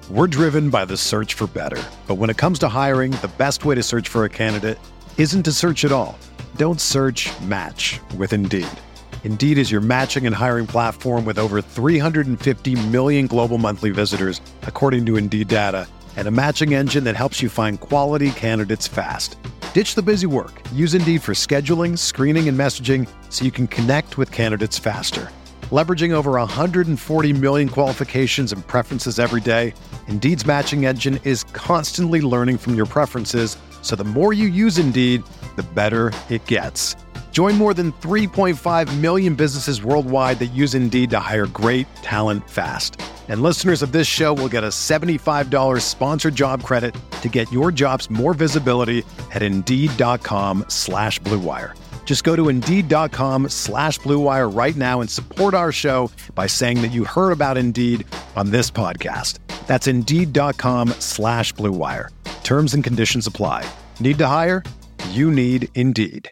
We're driven by the search for better. But when it comes to hiring, the best way to search for a candidate isn't to search at all. Don't search, match with Indeed. Indeed is your matching and hiring platform with over 350 million global monthly visitors, according to Indeed data, and a matching engine that helps you find quality candidates fast. Ditch the busy work. Use Indeed for scheduling, screening, and messaging so you can connect with candidates faster. Leveraging over 140 million qualifications and preferences every day, Indeed's matching engine is constantly learning from your preferences, so the more you use Indeed, the better it gets. Join more than 3.5 million businesses worldwide that use Indeed to hire great talent fast. And listeners of this show will get a $75 sponsored job credit to get your jobs more visibility at Indeed.com/Blue Wire. Just go to Indeed.com/Blue Wire right now and support our show by saying that you heard about Indeed on this podcast. That's Indeed.com/Blue Wire. Terms and conditions apply. Need to hire? You need Indeed.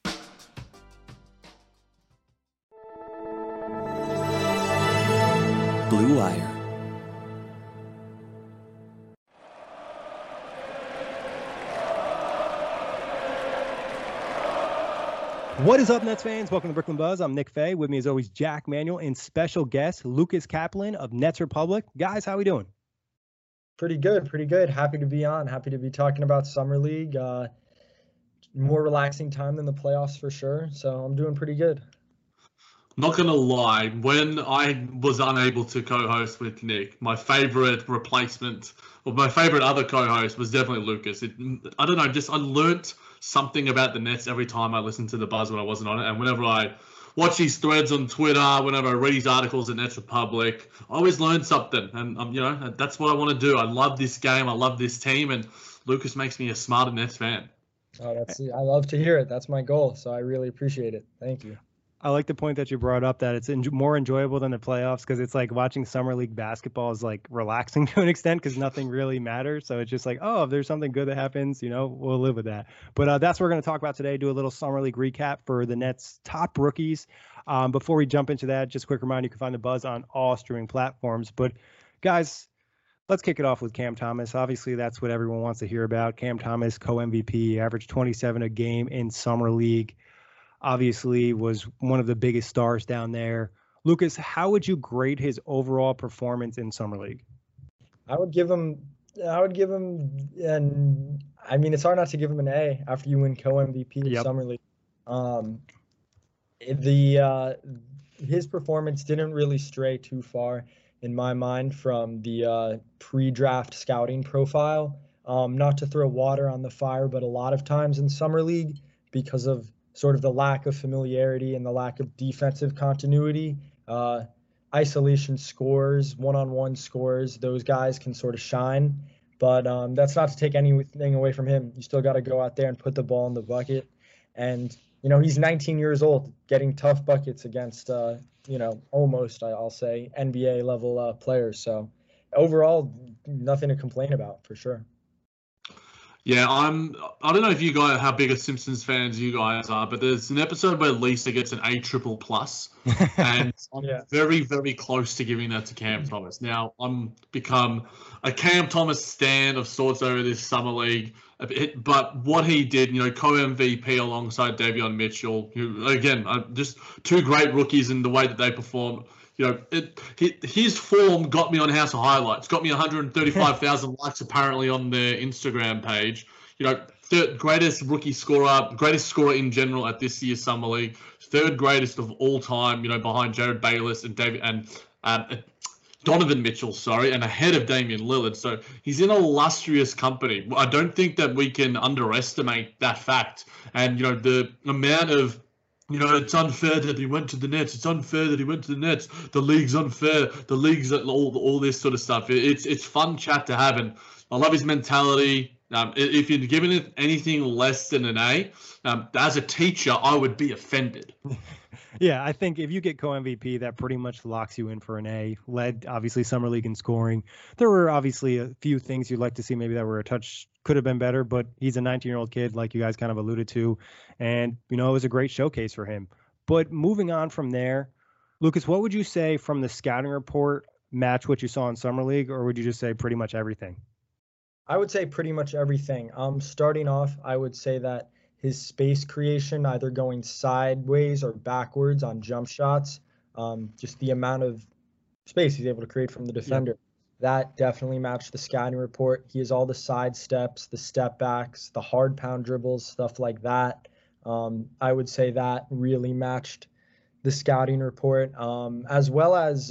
Blue Wire. What is up, Nets fans? Welcome to Brooklyn Buzz. I'm Nick Fay. With me, as always, Jack Manuel and special guest Lucas Kaplan of Nets Republic. Guys, how we doing? Pretty good, pretty good. Happy to be on. Happy to be talking about Summer League. More relaxing time than the playoffs for sure. So I'm doing pretty good. Not going to lie, when I was unable to co-host with Nick, my favorite replacement, or my favorite other co-host was definitely Lucas. I don't know, I learnt something about the Nets every time I listened to the Buzz when I wasn't on it. And whenever I watch his threads on Twitter, whenever I read his articles at Nets Republic, I always learn something. And, that's what I want to do. I love this game. I love this team. And Lucas makes me a smarter Nets fan. Oh, I love to hear it. That's my goal. So I really appreciate it. Thank you. I like the point that you brought up that it's more enjoyable than the playoffs because it's like watching Summer League basketball is like relaxing to an extent because nothing really matters. So it's just like, oh, if there's something good that happens, we'll live with that. But that's what we're going to talk about today. Do a little Summer League recap for the Nets' top rookies. Before we jump into that, just a quick reminder, you can find the Buzz on all streaming platforms. But guys, let's kick it off with Cam Thomas. Obviously, that's what everyone wants to hear about. Cam Thomas, co-MVP, averaged 27 a game in Summer League. Obviously was one of the biggest stars down there. Lucas, how would you grade his overall performance in Summer League? I would give him it's hard not to give him an A after you win co-MVP of Summer League. His performance didn't really stray too far in my mind from the pre-draft scouting profile. Not to throw water on the fire, but a lot of times in Summer League, because of sort of the lack of familiarity and the lack of defensive continuity, isolation scores, one-on-one scores, those guys can sort of shine. But that's not to take anything away from him. You still got to go out there and put the ball in the bucket. And, he's 19 years old, getting tough buckets against, almost, I'll say, NBA-level players. So overall, nothing to complain about, for sure. Yeah, I don't know if you guys, how big of Simpsons fans you guys are, but there's an episode where Lisa gets an A++, and I'm very, very close to giving that to Cam Thomas. Now, I'm become a Cam Thomas stan of sorts over this Summer League, but what he did, co-MVP alongside Davion Mitchell, who, again, just two great rookies in the way that they performed. His form got me on House of Highlights, got me 135,000 likes apparently on their Instagram page. Third greatest rookie scorer, greatest scorer in general at this year's Summer League, third greatest of all time, behind Jared Bayless and Donovan Mitchell, and ahead of Damian Lillard. So he's in illustrious company. I don't think that we can underestimate that fact. And, the amount of it's unfair that he went to the Nets. It's unfair that he went to the Nets. The league's unfair. The league's all this sort of stuff. It's fun chat to have, and I love his mentality. If you're giving it anything less than an A, as a teacher, I would be offended. Yeah, I think if you get co-MVP, that pretty much locks you in for an A. Led, obviously, Summer League in scoring. There were obviously a few things you'd like to see maybe that were a touch, could have been better, but he's a 19-year-old kid, like you guys kind of alluded to. And, it was a great showcase for him. But moving on from there, Lucas, what would you say from the scouting report match what you saw in Summer League, or would you just say pretty much everything? I would say pretty much everything. Starting off, I would say that his space creation, either going sideways or backwards on jump shots, just the amount of space he's able to create from the defender, that definitely matched the scouting report. He has all the side steps, the step backs, the hard pound dribbles, stuff like that. I would say that really matched the scouting report, as well as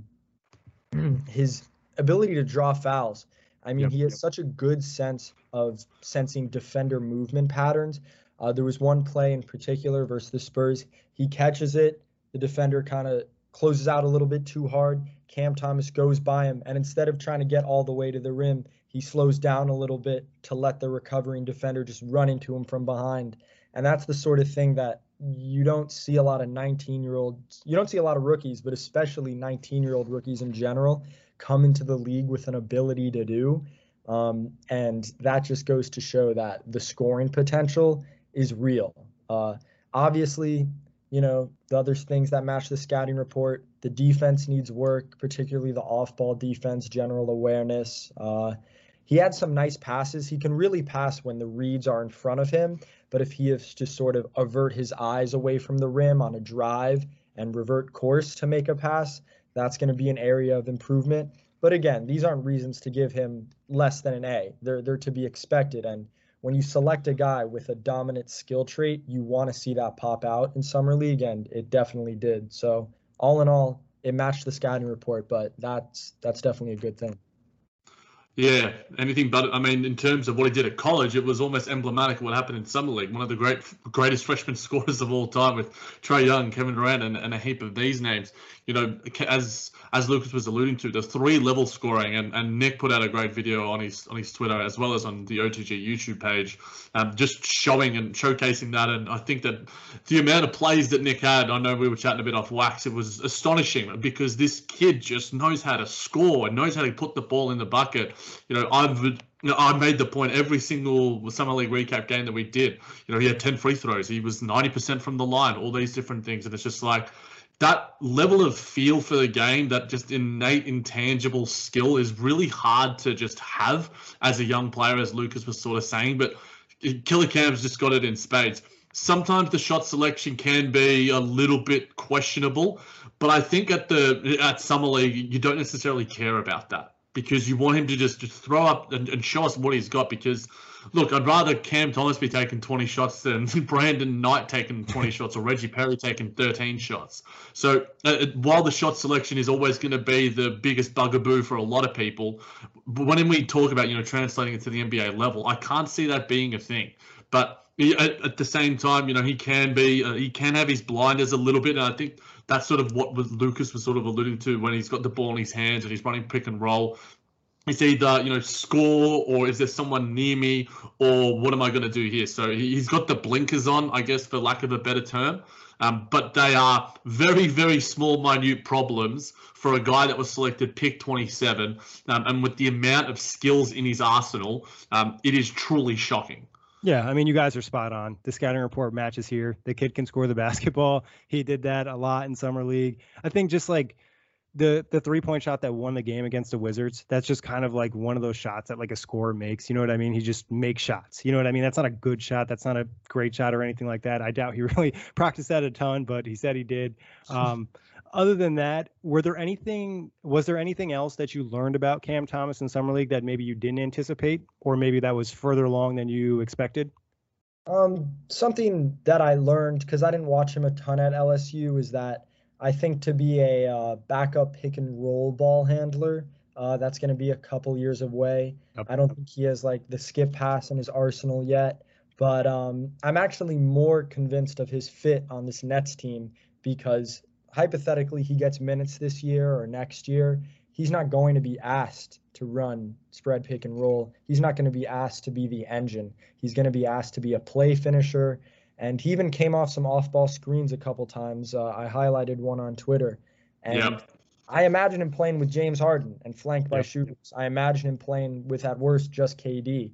his ability to draw fouls. I mean, he has such a good sense of sensing defender movement patterns. There was one play in particular versus the Spurs. He catches it. The defender kind of closes out a little bit too hard. Cam Thomas goes by him, and instead of trying to get all the way to the rim, he slows down a little bit to let the recovering defender just run into him from behind. And that's the sort of thing that you don't see a lot of 19-year-olds. You don't see a lot of rookies, but especially 19-year-old rookies in general, come into the league with an ability to do. And that just goes to show that the scoring potential is real. Obviously, the other things that match the scouting report, the defense needs work, particularly the off-ball defense, general awareness. He had some nice passes. He can really pass when the reads are in front of him, but if he has to sort of avert his eyes away from the rim on a drive and revert course to make a pass, that's going to be an area of improvement. But again, these aren't reasons to give him less than an A. They're to be expected. And when you select a guy with a dominant skill trait, you want to see that pop out in Summer League, and it definitely did. So all in all, it matched the scouting report, but that's definitely a good thing. Yeah, anything but. I mean, in terms of what he did at college, it was almost emblematic of what happened in Summer League. One of the greatest freshman scorers of all time with Trae Young, Kevin Durant, and a heap of these names. As Lucas was alluding to, the 3-level scoring, and Nick put out a great video on his Twitter as well as on the OTG YouTube page, just showing and showcasing that. And I think that the amount of plays that Nick had, I know we were chatting a bit off wax, it was astonishing because this kid just knows how to score and knows how to put the ball in the bucket. I made the point every single Summer League recap game that we did. He had 10 free throws. He was 90% from the line, all these different things. And it's just like that level of feel for the game, that just innate, intangible skill is really hard to just have as a young player, as Lucas was sort of saying. But Killer Cam's just got it in spades. Sometimes the shot selection can be a little bit questionable, but I think at Summer League, you don't necessarily care about that, because you want him to just throw up and show us what he's got. Because, look, I'd rather Cam Thomas be taking 20 shots than Brandon Knight taking 20 shots or Reggie Perry taking 13 shots. So while the shot selection is always going to be the biggest bugaboo for a lot of people, when we talk about, translating it to the NBA level, I can't see that being a thing. But at the same time, he can have his blinders a little bit. And I think that's sort of what Lucas was sort of alluding to when he's got the ball in his hands and he's running pick and roll. It's either, score, or is there someone near me, or what am I going to do here? So he's got the blinkers on, I guess, for lack of a better term. But they are very, very small, minute problems for a guy that was selected pick 27. And with the amount of skills in his arsenal, it is truly shocking. Yeah, I mean, you guys are spot on. The scouting report matches here. The kid can score the basketball. He did that a lot in Summer League. I think just like the 3-point shot that won the game against the Wizards, that's just kind of like one of those shots that like a scorer makes. You know what I mean? He just makes shots. You know what I mean? That's not a good shot. That's not a great shot or anything like that. I doubt he really practiced that a ton, but he said he did. Other than that, was there anything else that you learned about Cam Thomas in Summer League that maybe you didn't anticipate, or maybe that was further along than you expected? Something that I learned, because I didn't watch him a ton at LSU, is that I think to be a backup pick and roll ball handler, that's going to be a couple years away. Yep. I don't think he has like the skip pass in his arsenal yet, but I'm actually more convinced of his fit on this Nets team, because hypothetically he gets minutes this year or next year, he's not going to be asked to run spread pick and roll. He's not going to be asked to be the engine. He's going to be asked to be a play finisher. And he even came off some off-ball screens a couple times. I highlighted one on Twitter. And I imagine him playing with James Harden and flanked by shooters. I imagine him playing with, at worst, just KD.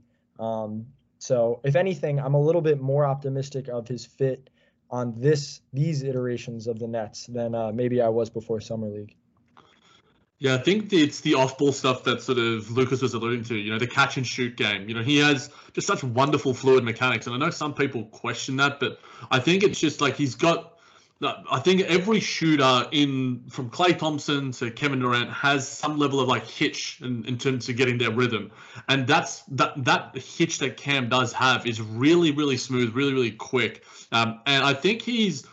So if anything, I'm a little bit more optimistic of his fit on these iterations of the Nets than maybe I was before Summer League. Yeah, I think it's the off-ball stuff that sort of Lucas was alluding to, the catch and shoot game. He has just such wonderful fluid mechanics. And I know some people question that, but I think it's just like I think every shooter from Klay Thompson to Kevin Durant has some level of like hitch in terms of getting their rhythm. And that hitch that Cam does have is really, really smooth, really, really quick. And I think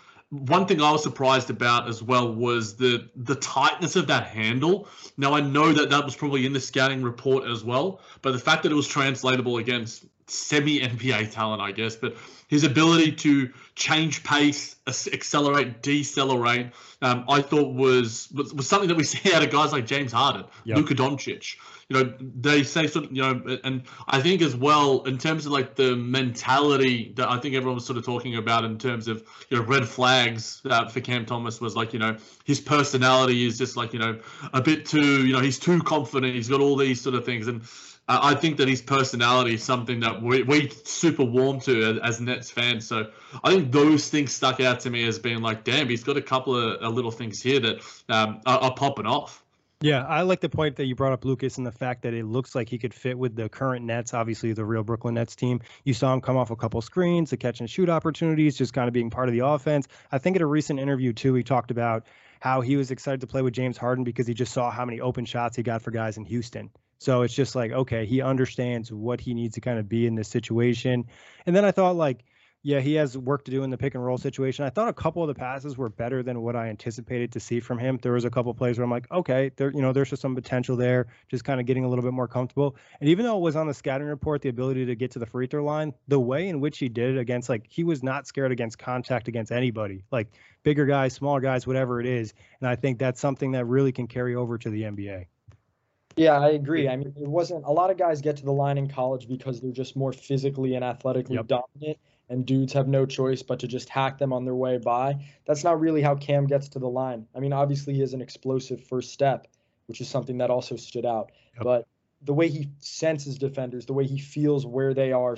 one thing I was surprised about as well was the tightness of that handle. Now, I know that was probably in the scouting report as well, but the fact that it was translatable against semi-NBA talent, I guess, but his ability to change pace, accelerate, decelerate, I thought was something that we see out of guys like James Harden, Luka Doncic. They say and I think as well in terms of like the mentality that I think everyone was sort of talking about in terms of red flags for Cam Thomas was like his personality is just like a bit too he's too confident. He's got all these sort of things, and I think that his personality is something that we super warm to as Nets fans. So I think those things stuck out to me as being like, damn, he's got a couple of little things here that are popping off. Yeah, I like the point that you brought up, Lucas, and the fact that it looks like he could fit with the current Nets, obviously the real Brooklyn Nets team. You saw him come off a couple screens, the catch and shoot opportunities, just kind of being part of the offense. I think at a recent interview, too, he talked about how he was excited to play with James Harden because he just saw how many open shots he got for guys in Houston. So it's just like, okay, he understands what he needs to kind of be in this situation. And then I thought, like, yeah, he has work to do in the pick and roll situation. I thought a couple of the passes were better than what I anticipated to see from him. There was a couple of plays where I'm like, okay, there's just some potential there, just kind of getting a little bit more comfortable. And even though it was on the scouting report, the ability to get to the free throw line, the way in which he did it against, like, he was not scared against contact against anybody, like bigger guys, smaller guys, whatever it is. And I think that's something that really can carry over to the NBA. Yeah, I agree. I mean, it wasn't a lot of guys get to the line in college because they're just more physically and athletically dominant, and dudes have no choice but to just hack them on their way by. That's not really how Cam gets to the line. I mean, obviously he has an explosive first step, which is something that also stood out. But the way he senses defenders, the way he feels where they are,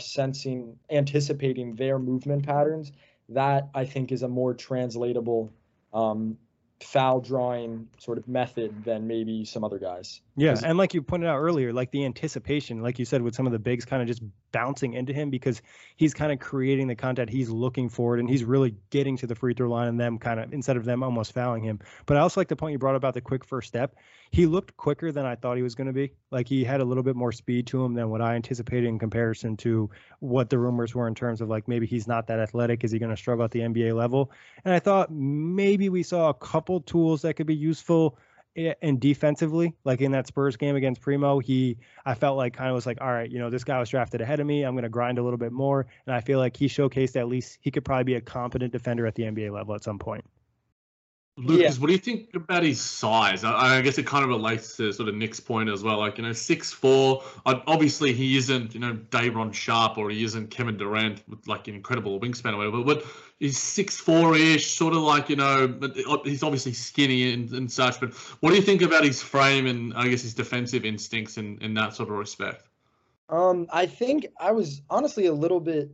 anticipating their movement patterns, that I think is a more translatable foul drawing sort of method than maybe some other guys. Yeah, and like you pointed out earlier, like the anticipation, like you said, with some of the bigs kind of just bouncing into him because he's kind of creating the contact he's looking for, and he's really getting to the free throw line and them kind of, instead of them almost fouling him. But I also like the point you brought about the quick first step. He looked quicker than I thought he was going to be. Like he had a little bit more speed to him than what I anticipated in comparison to what the rumors were in terms of like maybe he's not that athletic. Is he going to struggle at the NBA level? And I thought maybe we saw a couple tools that could be useful and defensively, like in that Spurs game against Primo, I felt like kind of was like, all right, this guy was drafted ahead of me. I'm going to grind a little bit more. And I feel like he showcased at least he could probably be a competent defender at the NBA level at some point. Lucas, what do you think about his size? I guess it kind of relates to sort of Nick's point as well. Like, 6'4", obviously he isn't, Day'Ron Sharpe or he isn't Kevin Durant with like an incredible wingspan or whatever, but he's 6'4"-ish, sort of like, he's obviously skinny and such. But what do you think about his frame and I guess his defensive instincts in that sort of respect? I think I was honestly a little bit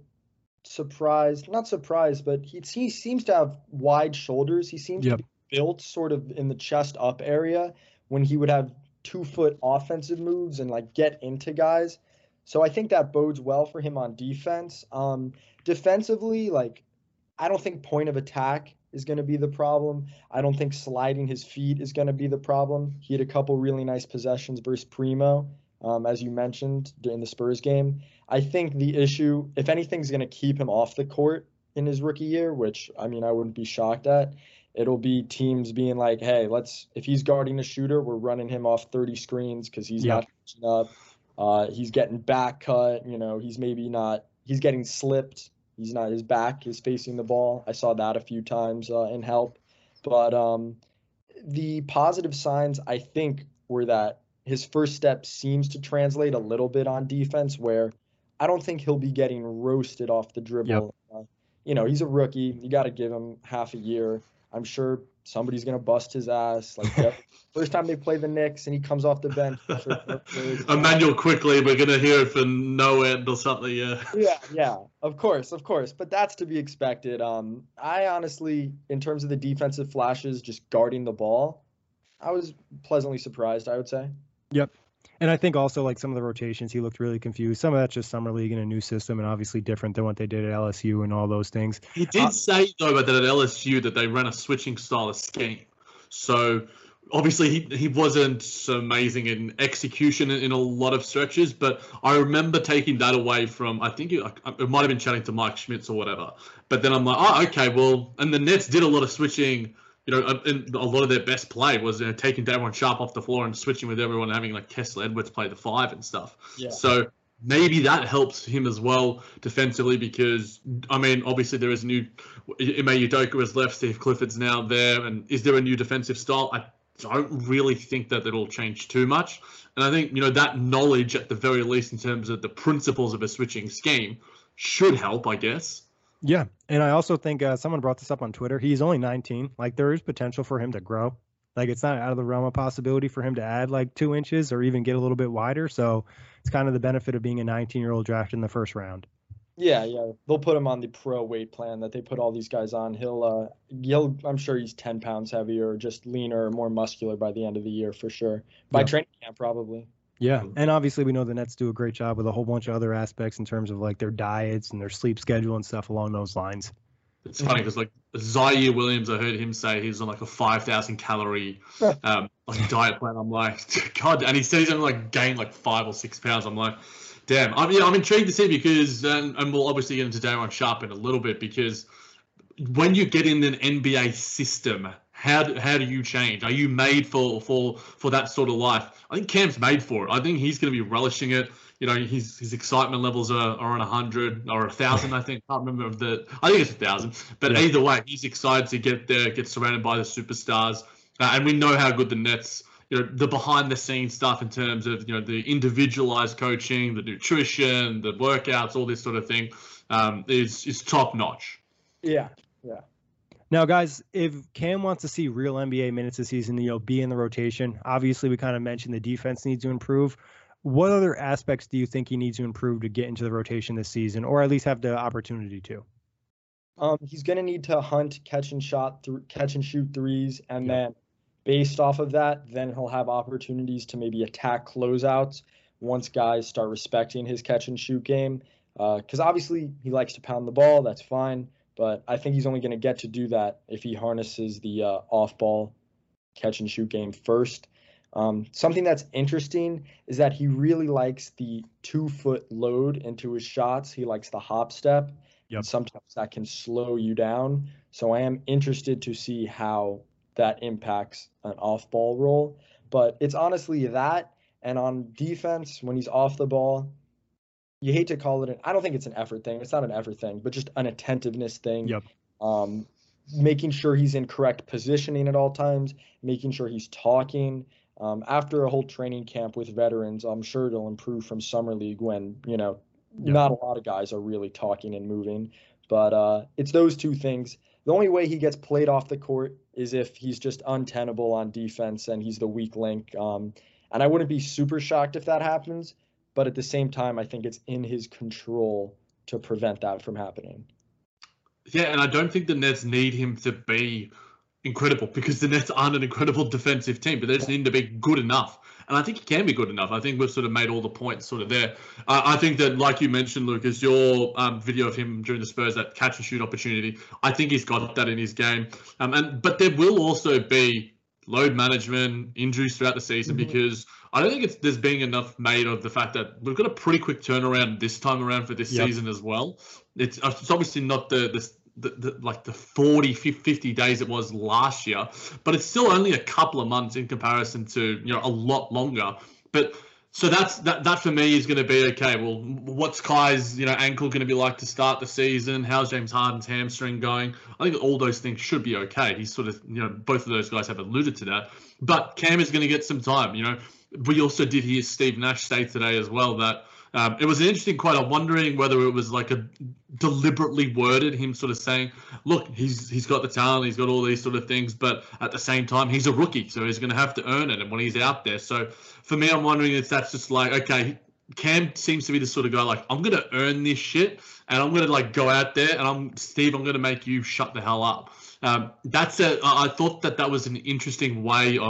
not surprised, but he seems to have wide shoulders. He seems to be built sort of in the chest up area when he would have 2-foot offensive moves and like get into guys. So I think that bodes well for him on defense. Defensively, like I don't think point of attack is going to be the problem. I don't think sliding his feet is going to be the problem. He had a couple really nice possessions versus Primo, as you mentioned in the Spurs game. I think the issue, if anything's going to keep him off the court in his rookie year, which, I mean, I wouldn't be shocked at, it'll be teams being like, hey, if he's guarding a shooter, we're running him off 30 screens because he's not catching up. He's getting back cut. He's getting slipped. His back is facing the ball. I saw that a few times in help. But the positive signs, I think, were that his first step seems to translate a little bit on defense where I don't think he'll be getting roasted off the dribble. He's a rookie. You got to give him half a year. I'm sure somebody's going to bust his ass. Like first time they play the Knicks and he comes off the bench. Emmanuel Quickley, we're going to hear it for no end or something. Yeah, of course. But that's to be expected. I honestly, in terms of the defensive flashes, just guarding the ball, I was pleasantly surprised, I would say. Yep. And I think also like some of the rotations, he looked really confused. Some of that's just summer league and a new system, and obviously different than what they did at LSU and all those things. He did say though that at LSU that they ran a switching style of scheme. So obviously he wasn't so amazing in execution in a lot of stretches, but I remember taking that away from, I think it might have been chatting to Mike Schmitz or whatever. But then I'm like, oh, okay, well, and the Nets did a lot of switching. And a lot of their best play was taking Day'Ron Sharpe off the floor and switching with everyone, having like Kessler Edwards play the 5 and stuff. Yeah. So maybe that helps him as well defensively because, I mean, obviously there is a new Ime Udoka has left, Steve Clifford's now there, and is there a new defensive style? I don't really think that it'll change too much. And I think, that knowledge at the very least in terms of the principles of a switching scheme should help, I guess. Yeah, and I also think someone brought this up on Twitter. He's only 19. Like, there is potential for him to grow. Like, it's not out of the realm of possibility for him to add, like, 2 inches or even get a little bit wider. So it's kind of the benefit of being a 19-year-old drafted in the first round. Yeah. They'll put him on the pro weight plan that they put all these guys on. I'm sure he's 10 pounds heavier, just leaner, more muscular by the end of the year for sure. By training camp, probably. Yeah, and obviously we know the Nets do a great job with a whole bunch of other aspects in terms of like their diets and their sleep schedule and stuff along those lines. It's funny because like Zaire Williams, I heard him say he's on like a 5,000 calorie like diet plan. I'm like, God, and he said he's only like gained like 5 or 6 pounds. I'm like, damn. I'm intrigued to see because, and we'll obviously get into Day'Ron Sharpe in a little bit because when you get in an NBA system, how do you change? Are you made for that sort of life? I think Cam's made for it. I think he's going to be relishing it. His excitement levels are on 100 or 1,000. I think. I can't remember I think it's 1,000. But either way, he's excited to get there, get surrounded by the superstars, and we know how good the Nets. The behind the scenes stuff in terms of the individualized coaching, the nutrition, the workouts, all this sort of thing is top notch. Yeah. Now, guys, if Cam wants to see real NBA minutes this season, be in the rotation, obviously we kind of mentioned the defense needs to improve. What other aspects do you think he needs to improve to get into the rotation this season, or at least have the opportunity to? He's going to need to hunt, catch and shoot threes, and then based off of that, then he'll have opportunities to maybe attack closeouts once guys start respecting his catch and shoot game. Because obviously he likes to pound the ball, that's fine. But I think he's only going to get to do that if he harnesses the off-ball catch-and-shoot game first. Something that's interesting is that he really likes the 2-foot load into his shots. He likes the hop step. Yep. And sometimes that can slow you down. So I am interested to see how that impacts an off-ball role. But it's honestly that. And on defense, when he's off the ball, you hate to call it I don't think it's an effort thing. It's not an effort thing, but just an attentiveness thing. Yep. Making sure he's in correct positioning at all times, making sure he's talking. After a whole training camp with veterans, I'm sure it'll improve from summer league when, not a lot of guys are really talking and moving. But it's those two things. The only way he gets played off the court is if he's just untenable on defense and he's the weak link. And I wouldn't be super shocked if that happens. But at the same time, I think it's in his control to prevent that from happening. Yeah, and I don't think the Nets need him to be incredible because the Nets aren't an incredible defensive team, but they just need him to be good enough. And I think he can be good enough. I think we've sort of made all the points sort of there. I think that, like you mentioned, Lucas, your video of him during the Spurs, that catch and shoot opportunity, I think he's got that in his game. But there will also be load management, injuries throughout the season because I don't think there's being enough made of the fact that we've got a pretty quick turnaround this time around for this season as well. It's obviously not the 40, 50 days it was last year, but it's still only a couple of months in comparison to a lot longer. But so that for me is going to be okay. Well, what's Kai's ankle going to be like to start the season? How's James Harden's hamstring going? I think all those things should be okay. He's sort of both of those guys have alluded to that. But Cam is going to get some time. We also did hear Steve Nash say today as well that it was an interesting quote. I'm wondering whether it was like a deliberately worded, him sort of saying, look, he's got the talent, he's got all these sort of things, but at the same time, he's a rookie, so he's going to have to earn it. And when he's out there, so for me, I'm wondering if that's just like, okay, Cam seems to be the sort of guy like, I'm going to earn this shit, and I'm going to like go out there, and I'm going to make you shut the hell up. I thought that was an interesting way of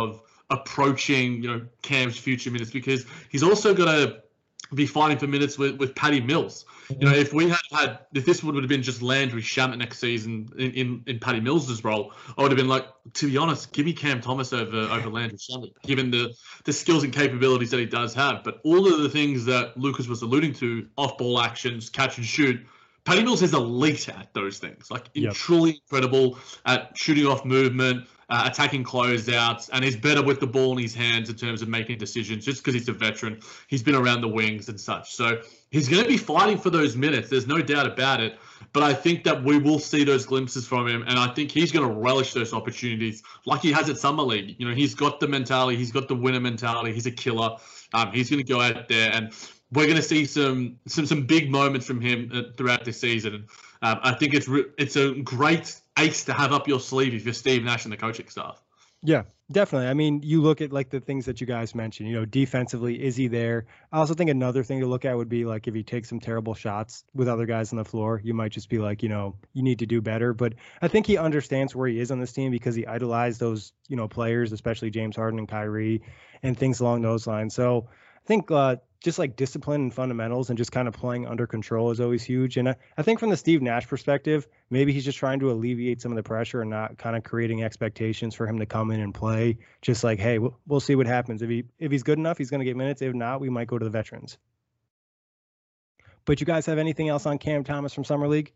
approaching, Cam's future minutes, because he's also got to be fighting for minutes with Patty Mills. If this would have been just Landry Shamet next season in Patty Mills' role, I would have been like, to be honest, give me Cam Thomas over Landry Shamet, given the skills and capabilities that he does have. But all of the things that Lucas was alluding to, off-ball actions, catch and shoot, Patty Mills is elite at those things, truly incredible at shooting off movement, attacking closeouts, and he's better with the ball in his hands in terms of making decisions just because he's a veteran. He's been around the wings and such. So he's going to be fighting for those minutes. There's no doubt about it. But I think that we will see those glimpses from him, and I think he's going to relish those opportunities like he has at Summer League. He's got the mentality. He's got the winner mentality. He's a killer. He's going to go out there, and we're going to see some big moments from him throughout this season. I think it's a great ace to have up your sleeve if you're Steve Nash and the coaching staff. Yeah, definitely. I mean, you look at like the things that you guys mentioned, defensively, is he there? I also think another thing to look at would be like if he takes some terrible shots with other guys on the floor, you might just be like, you need to do better. But I think he understands where he is on this team because he idolized those, players, especially James Harden and Kyrie and things along those lines. So I think just like discipline and fundamentals and just kind of playing under control is always huge. And I think from the Steve Nash perspective, maybe he's just trying to alleviate some of the pressure and not kind of creating expectations for him to come in and play. Just like, hey, we'll see what happens. If he's good enough, he's going to get minutes. If not, we might go to the veterans. But you guys have anything else on Cam Thomas from Summer League?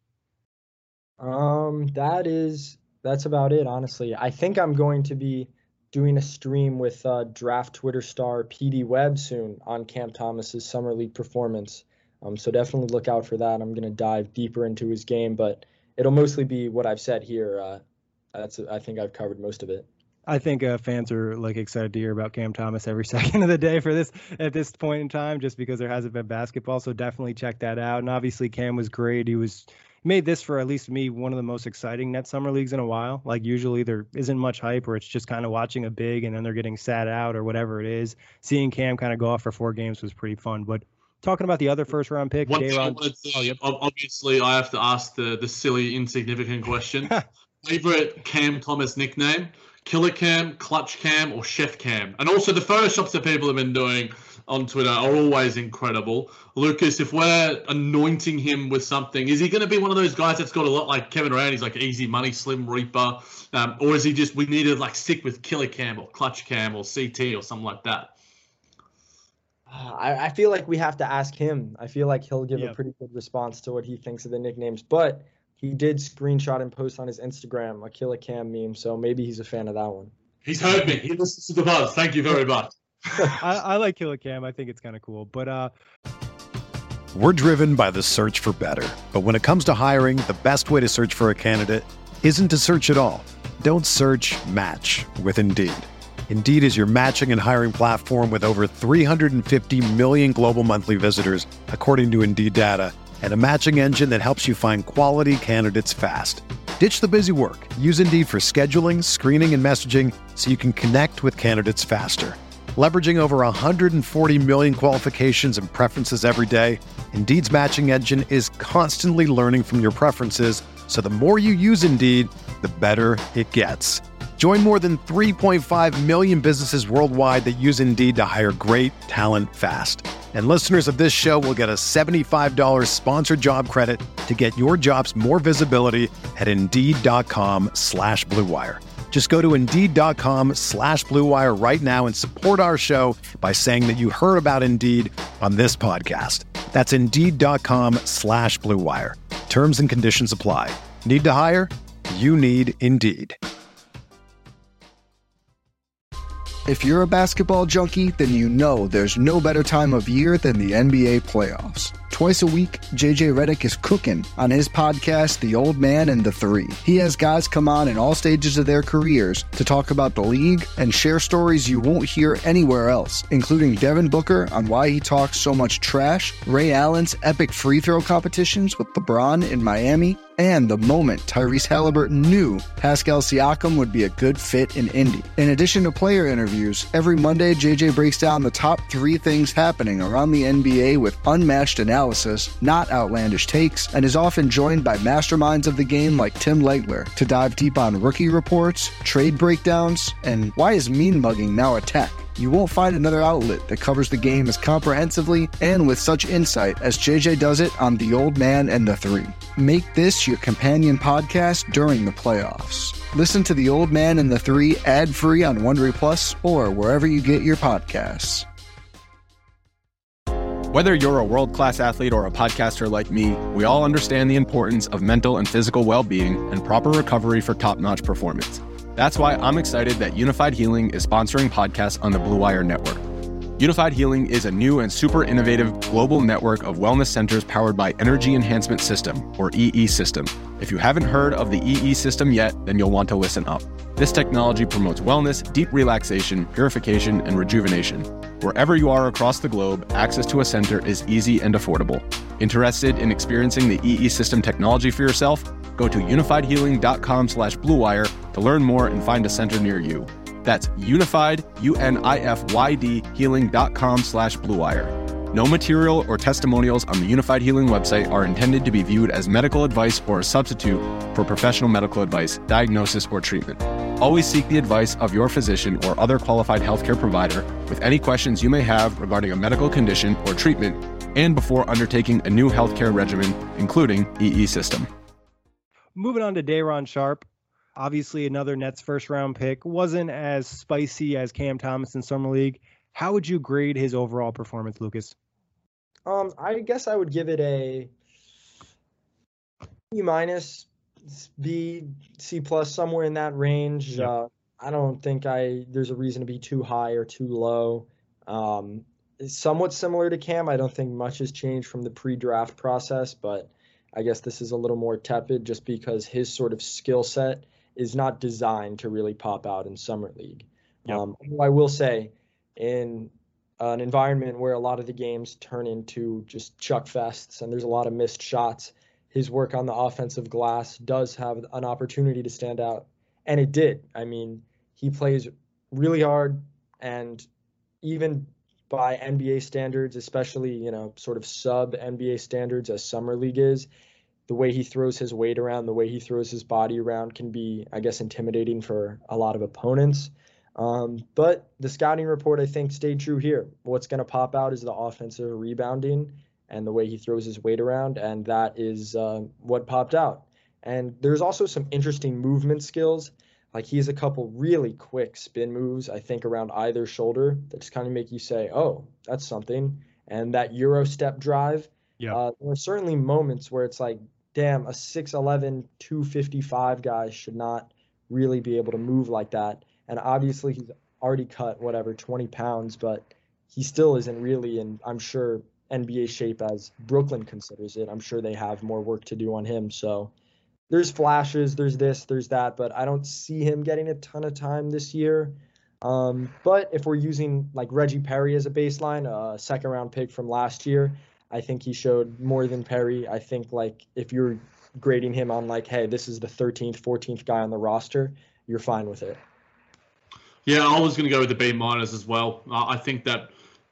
That's about it, honestly. I think I'm going to be doing a stream with draft Twitter star PD Webb soon on Cam Thomas's Summer League performance. So definitely look out for that. I'm going to dive deeper into his game, but it'll mostly be what I've said here. I think I've covered most of it. I think fans are excited to hear about Cam Thomas every second of the day at this point in time, just because there hasn't been basketball. So definitely check that out. And obviously Cam was great. He made this, for at least me, one of the most exciting net summer leagues in a while. Like usually there isn't much hype, or it's just kind of watching a big and then they're getting sat out or whatever it is. Seeing Cam kind of go off for 4 games was pretty fun. But talking about the other first round pick, obviously I have to ask the silly, insignificant question. Favorite Cam Thomas nickname? Killer Cam, Clutch Cam, or Chef Cam? And also the photoshops that people have been doing on Twitter are always incredible. Lucas, if we're anointing him with something, is he going to be one of those guys that's got a lot like Kevin Durant? He's like easy money, Slim Reaper, or is he just, we need to stick with Killer Cam or Clutch Cam or CT or something like that? I feel like we have to ask him. I feel like he'll give a pretty good response to what he thinks of the nicknames, but he did screenshot and post on his Instagram a Killer Cam meme, so maybe he's a fan of that one. He's heard me. He listens to the buzz. Thank you very much. I like Killer Cam. I think it's kind of cool. But we're driven by the search for better. But when it comes to hiring, the best way to search for a candidate isn't to search at all. Don't search, match with Indeed. Indeed is your matching and hiring platform with over 350 million global monthly visitors, according to Indeed data, and a matching engine that helps you find quality candidates fast. Ditch the busy work. Use Indeed for scheduling, screening, and messaging so you can connect with candidates faster. Leveraging over 140 million qualifications and preferences every day, Indeed's matching engine is constantly learning from your preferences, so the more you use Indeed, the better it gets. Join more than 3.5 million businesses worldwide that use Indeed to hire great talent fast. And listeners of this show will get a $75 sponsored job credit to get your jobs more visibility at Indeed.com/Blue Wire. Just go to Indeed.com/Blue Wire right now and support our show by saying that you heard about Indeed on this podcast. That's Indeed.com/Blue Wire. Terms and conditions apply. Need to hire? You need Indeed. If you're a basketball junkie, then you know there's no better time of year than the NBA playoffs. Twice a week, JJ Redick is cooking on his podcast, The Old Man and the Three. He has guys come on in all stages of their careers to talk about the league and share stories you won't hear anywhere else, including Devin Booker on why he talks so much trash, Ray Allen's epic free throw competitions with LeBron in Miami, and the moment Tyrese Halliburton knew Pascal Siakam would be a good fit in Indy. In addition to player interviews, every Monday JJ breaks down the top 3 things happening around the NBA with unmatched analysis, not outlandish takes, and is often joined by masterminds of the game like Tim Legler to dive deep on rookie reports, trade breakdowns, and why is mean mugging now a tech? You won't find another outlet that covers the game as comprehensively and with such insight as JJ does it on The Old Man and the Three. Make this your companion podcast during the playoffs. Listen to The Old Man and the Three ad-free on Wondery Plus or wherever you get your podcasts. Whether you're a world-class athlete or a podcaster like me, we all understand the importance of mental and physical well-being and proper recovery for top-notch performance. That's why I'm excited that Unified Healing is sponsoring podcasts on the Blue Wire Network. Unified Healing is a new and super innovative global network of wellness centers powered by Energy Enhancement System, or EE System. If you haven't heard of the EE System yet, then you'll want to listen up. This technology promotes wellness, deep relaxation, purification, and rejuvenation. Wherever you are across the globe, access to a center is easy and affordable. Interested in experiencing the EE System technology for yourself? Go to unifiedhealing.com/bluewire to learn more and find a center near you. That's unified, UNIFYD, healing.com/bluewire. No material or testimonials on the Unified Healing website are intended to be viewed as medical advice or a substitute for professional medical advice, diagnosis, or treatment. Always seek the advice of your physician or other qualified healthcare provider with any questions you may have regarding a medical condition or treatment and before undertaking a new healthcare regimen, including EE System. Moving on to Day'Ron Sharpe. Obviously, another Nets first-round pick. Wasn't as spicy as Cam Thomas in Summer League. How would you grade his overall performance, Lucas? I guess I would give it a B-, B, C+, somewhere in that range. Yep. I don't think there's a reason to be too high or too low. It's somewhat similar to Cam. I don't think much has changed from the pre-draft process, but I guess this is a little more tepid just because his sort of skill set is not designed to really pop out in Summer League. Yep. I will say, in an environment where a lot of the games turn into just chuck fests and there's a lot of missed shots, his work on the offensive glass does have an opportunity to stand out. And it did. I mean, he plays really hard, and even by NBA standards, especially, sort of sub-NBA standards as Summer League is, the way he throws his weight around, the way he throws his body around can be, I guess, intimidating for a lot of opponents. But the scouting report, I think, stayed true here. What's going to pop out is the offensive rebounding and the way he throws his weight around, and that is what popped out. And there's also some interesting movement skills. Like, he has a couple really quick spin moves, I think, around either shoulder that just kind of make you say, oh, that's something. And that Euro step drive, there are certainly moments where it's like, damn, a 6'11", 255 guy should not really be able to move like that. And obviously he's already cut, 20 pounds, but he still isn't really in, I'm sure, NBA shape as Brooklyn considers it. I'm sure they have more work to do on him. So there's flashes, there's this, there's that, but I don't see him getting a ton of time this year. But if we're using like Reggie Perry as a baseline, a second-round pick from last year, I think he showed more than Perry. I think, like, if you're grading him on, like, hey, this is the 13th, 14th guy on the roster, you're fine with it. Yeah, I was going to go with the B- as well. I think that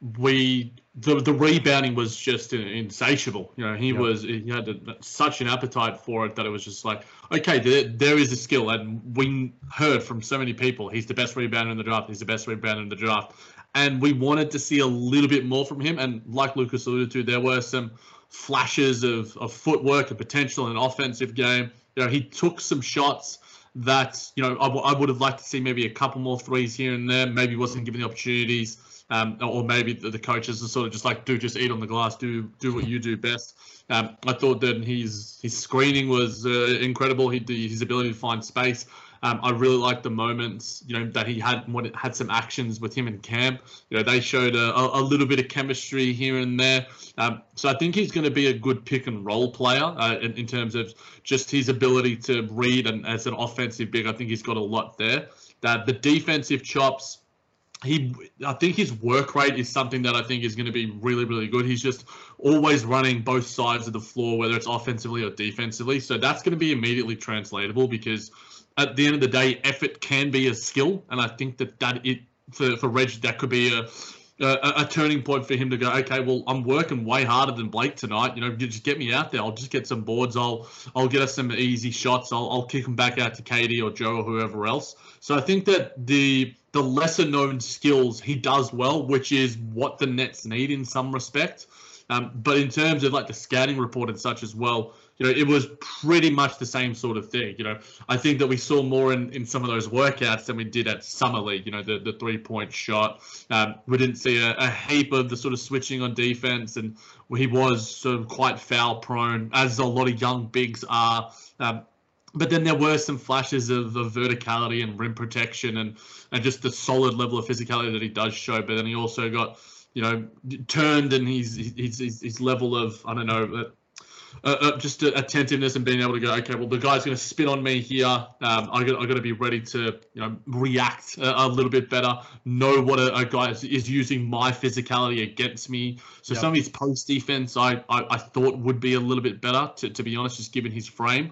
the rebounding was just insatiable. He had such an appetite for it that it was just like, okay, there is a skill. And we heard from so many people, he's the best rebounder in the draft. He's the best rebounder in the draft. And we wanted to see a little bit more from him. And like Lucas alluded to, there were some flashes of footwork and potential in an offensive game. He took some shots that, I would have liked to see maybe a couple more threes here and there. Maybe wasn't given the opportunities. Or maybe the coaches are sort of just like, just eat on the glass, do what you do best. I thought that his screening was incredible. His ability to find space. I really liked the moments, that he had some actions with him and Cam. They showed a little bit of chemistry here and there. So I think he's going to be a good pick and roll player in terms of just his ability to read, and as an offensive big, I think he's got a lot there. The defensive chops, I think his work rate is something that I think is going to be really, really good. He's just always running both sides of the floor, whether it's offensively or defensively. So that's going to be immediately translatable because at the end of the day, effort can be a skill. And I think for Reg, that could be a turning point for him to go, okay, well, I'm working way harder than Blake tonight. Just get me out there. I'll just get some boards. I'll get us some easy shots. I'll kick them back out to Katie or Joe or whoever else. So I think that the lesser known skills he does well, which is what the Nets need in some respect. But in terms of like the scouting report and such as well, it was pretty much the same sort of thing. I think that we saw more in some of those workouts than we did at Summer League, the 3-point shot. We didn't see a heap of the sort of switching on defense, and he was sort of quite foul prone, as a lot of young bigs are. But then there were some flashes of verticality and rim protection and just the solid level of physicality that he does show. But then he also got, turned, and his level of, I don't know, just attentiveness and being able to go, okay, well, the guy's going to spin on me here. I got to be ready to, react a little bit better. Know what a guy is using my physicality against me. So some of his post defense, I thought would be a little bit better, to be honest, just given his frame.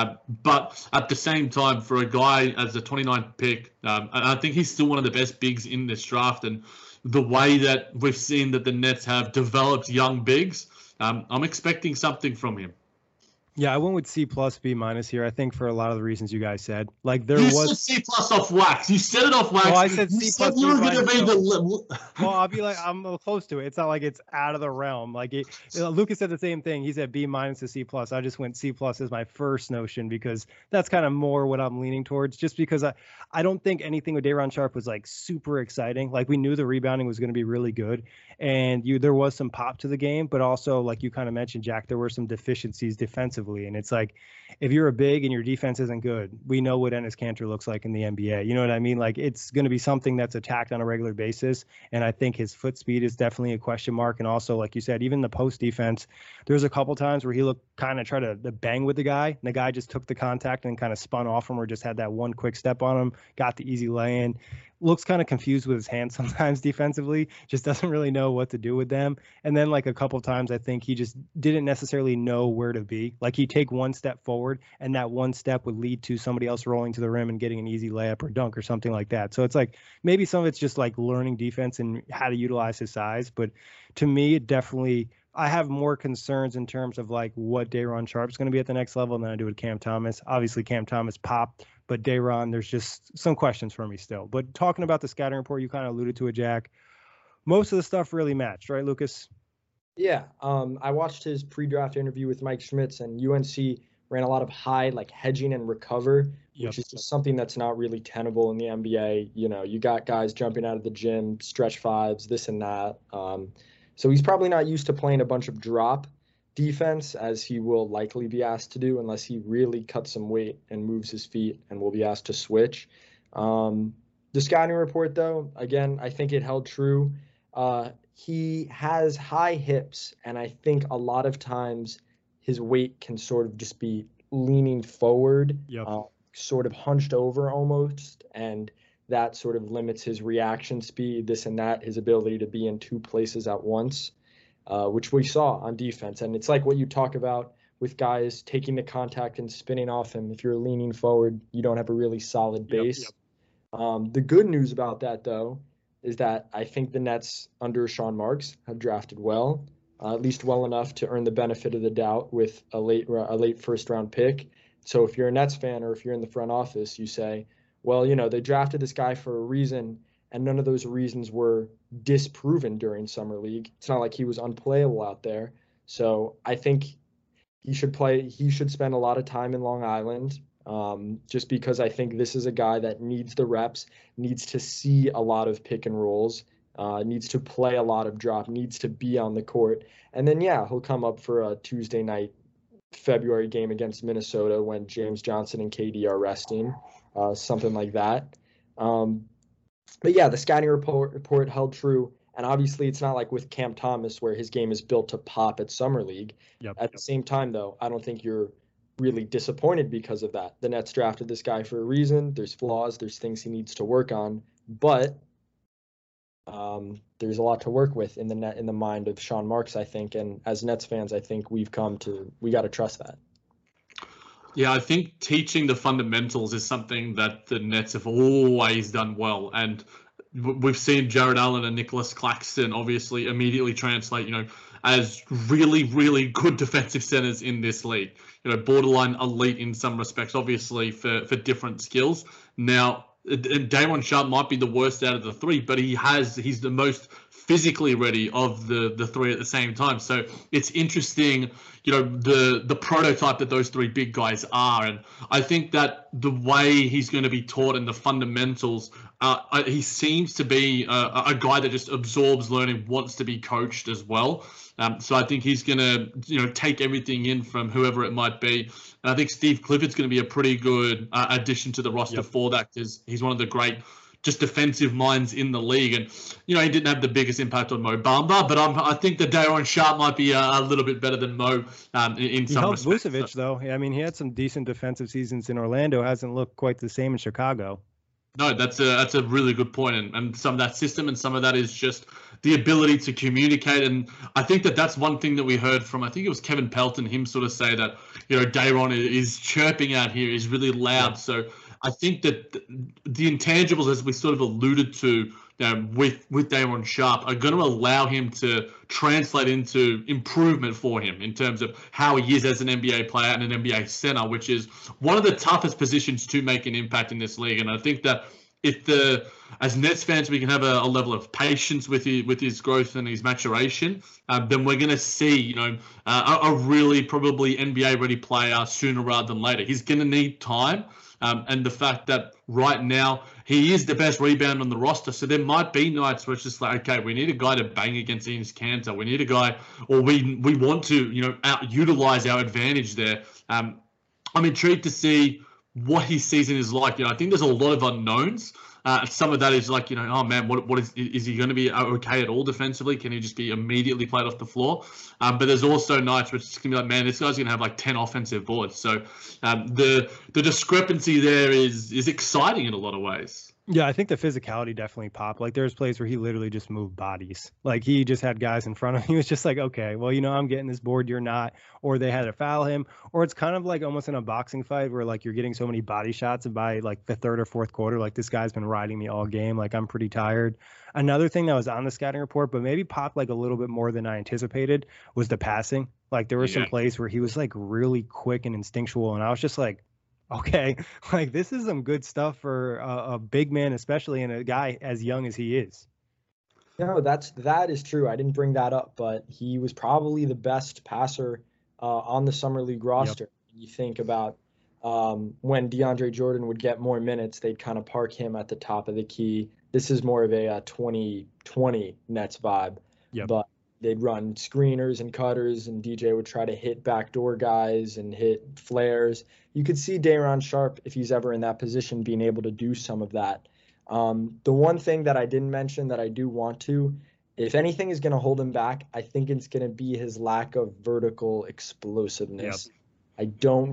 But at the same time, for a guy as a 29th pick, I think he's still one of the best bigs in this draft. And the way that we've seen that the Nets have developed young bigs, I'm expecting something from him. Yeah, I went with C+, B- here. I think for a lot of the reasons you guys said. Like you said C+ off wax. You said it off wax. Well, I said C+. You were going to be well, I'll be like, I'm close to it. It's not like it's out of the realm. Like Lucas said the same thing. He said B- to C+. I just went C+ as my first notion because that's kind of more what I'm leaning towards. Just because I don't think anything with Day'Ron Sharpe was like super exciting. Like we knew the rebounding was going to be really good, and there was some pop to the game, but also like you kind of mentioned, Jack, there were some deficiencies defensively. And it's like, if you're a big and your defense isn't good, we know what Enes Kanter looks like in the NBA. You know what I mean? Like it's going to be something that's attacked on a regular basis. And I think his foot speed is definitely a question mark. And also, like you said, even the post defense, there's a couple times where he looked kind of try to bang with the guy. And the guy just took the contact and kind of spun off him or just had that one quick step on him, got the easy lay-in. Looks kind of confused with his hands sometimes defensively, just doesn't really know what to do with them. And then like a couple of times, I think he just didn't necessarily know where to be. Like he'd take one step forward and that one step would lead to somebody else rolling to the rim and getting an easy layup or dunk or something like that. So it's like maybe some of it's just like learning defense and how to utilize his size. But to me, it definitely, I have more concerns in terms of like what Day'Ron Sharpe's going to be at the next level than I do with Cam Thomas. Obviously, Cam Thomas popped, but Day'Ron, there's just some questions for me still. But talking about the scouting report, you kind of alluded to it, Jack. Most of the stuff really matched, right, Lucas? Yeah. I watched his pre-draft interview with Mike Schmitz, and UNC ran a lot of high, like hedging and recover, which is just something that's not really tenable in the NBA. You got guys jumping out of the gym, stretch fives, this and that. So he's probably not used to playing a bunch of drop defense, as he will likely be asked to do unless he really cuts some weight and moves his feet and will be asked to switch. The scouting report, though, again, I think it held true. He has high hips, and I think a lot of times his weight can sort of just be leaning forward, sort of hunched over almost, and that sort of limits his reaction speed, this and that, his ability to be in two places at once. Which we saw on defense. And it's like what you talk about with guys taking the contact and spinning off him. If you're leaning forward, you don't have a really solid base. The good news about that, though, is that I think the Nets under Sean Marks have drafted well, at least well enough to earn the benefit of the doubt with a late first-round pick. So if you're a Nets fan or if you're in the front office, you say, well, they drafted this guy for a reason, and none of those reasons were disproven during Summer League. It's not like he was unplayable out there. So I think he should spend a lot of time in Long Island, just because I think this is a guy that needs the reps, needs to see a lot of pick and rolls, needs to play a lot of drop, needs to be on the court. And then, he'll come up for a Tuesday night February game against Minnesota when James Johnson and KD are resting, something like that. But the scouting report held true. And obviously, it's not like with Cam Thomas where his game is built to pop at Summer League. At the same time, though, I don't think you're really disappointed because of that. The Nets drafted this guy for a reason. There's flaws. There's things he needs to work on. But there's a lot to work with in the mind of Sean Marks, I think. And as Nets fans, I think we got to trust that. Yeah, I think teaching the fundamentals is something that the Nets have always done well. And we've seen Jared Allen and Nicholas Claxton obviously immediately translate, as really, really good defensive centers in this league. Borderline elite in some respects, obviously for different skills. Now, Day'Ron Sharpe might be the worst out of the three, but he's the most physically ready of the three at the same time. So it's interesting, the prototype that those three big guys are. And I think that the way he's going to be taught and the fundamentals, he seems to be a guy that just absorbs learning, wants to be coached as well. So I think he's going to, take everything in from whoever it might be. And I think Steve Clifford's going to be a pretty good addition to the roster for that, because he's one of the great just defensive minds in the league. And, he didn't have the biggest impact on Mo Bamba, but I think that Day'Ron Sharpe might be a little bit better than Mo in some respects. He helped Vucevic, though. I mean, he had some decent defensive seasons in Orlando. Hasn't looked quite the same in Chicago. No, that's a really good point. And some of that system and some of that is just the ability to communicate. And I think that that's one thing that we heard from, I think it was Kevin Pelton, him sort of say that, Day'Ron is chirping out here, is really loud. Yeah. So I think that the intangibles, as we sort of alluded to with Day'Ron Sharpe, are going to allow him to translate into improvement for him in terms of how he is as an NBA player and an NBA center, which is one of the toughest positions to make an impact in this league. And I think that as Nets fans, we can have a level of patience with his growth and his maturation, then we're going to see, a really probably NBA-ready player sooner rather than later. He's going to need time. And the fact that right now he is the best rebounder on the roster. So there might be nights where it's just like, okay, we need a guy to bang against Enes Kanter. We need a guy, or we want to, utilize our advantage there. I'm intrigued to see what his season is like. I think there's a lot of unknowns. Some of that is like, oh man, what is he going to be okay at all defensively? Can he just be immediately played off the floor? But there's also nights where it's going to be like, man, this guy's going to have like 10 offensive boards. So the discrepancy there is exciting in a lot of ways. Yeah, I think the physicality definitely popped. Like, there's plays where he literally just moved bodies. Like, he just had guys in front of him. He was just like, okay, well, I'm getting this board, you're not. Or they had to foul him. Or it's kind of like almost in a boxing fight where, like, you're getting so many body shots, and by, like, the third or fourth quarter, like, this guy's been riding me all game. Like, I'm pretty tired. Another thing that was on the scouting report, but maybe popped, like, a little bit more than I anticipated, was the passing. Like, there were some plays where he was, like, really quick and instinctual, and I was just like, okay, like, this is some good stuff for a big man, especially, and a guy as young as he is. No, that is true. I didn't bring that up, but he was probably the best passer on the Summer League roster. Yep. You think about when DeAndre Jordan would get more minutes, they'd kind of park him at the top of the key. This is more of a 2020 Nets vibe. Yep. But they'd run screeners and cutters, and DJ would try to hit backdoor guys and hit flares. You could see Day'Ron Sharpe, if he's ever in that position, being able to do some of that. The one thing that I didn't mention that I do want to, if anything is going to hold him back, I think it's going to be his lack of vertical explosiveness. Yep. I don't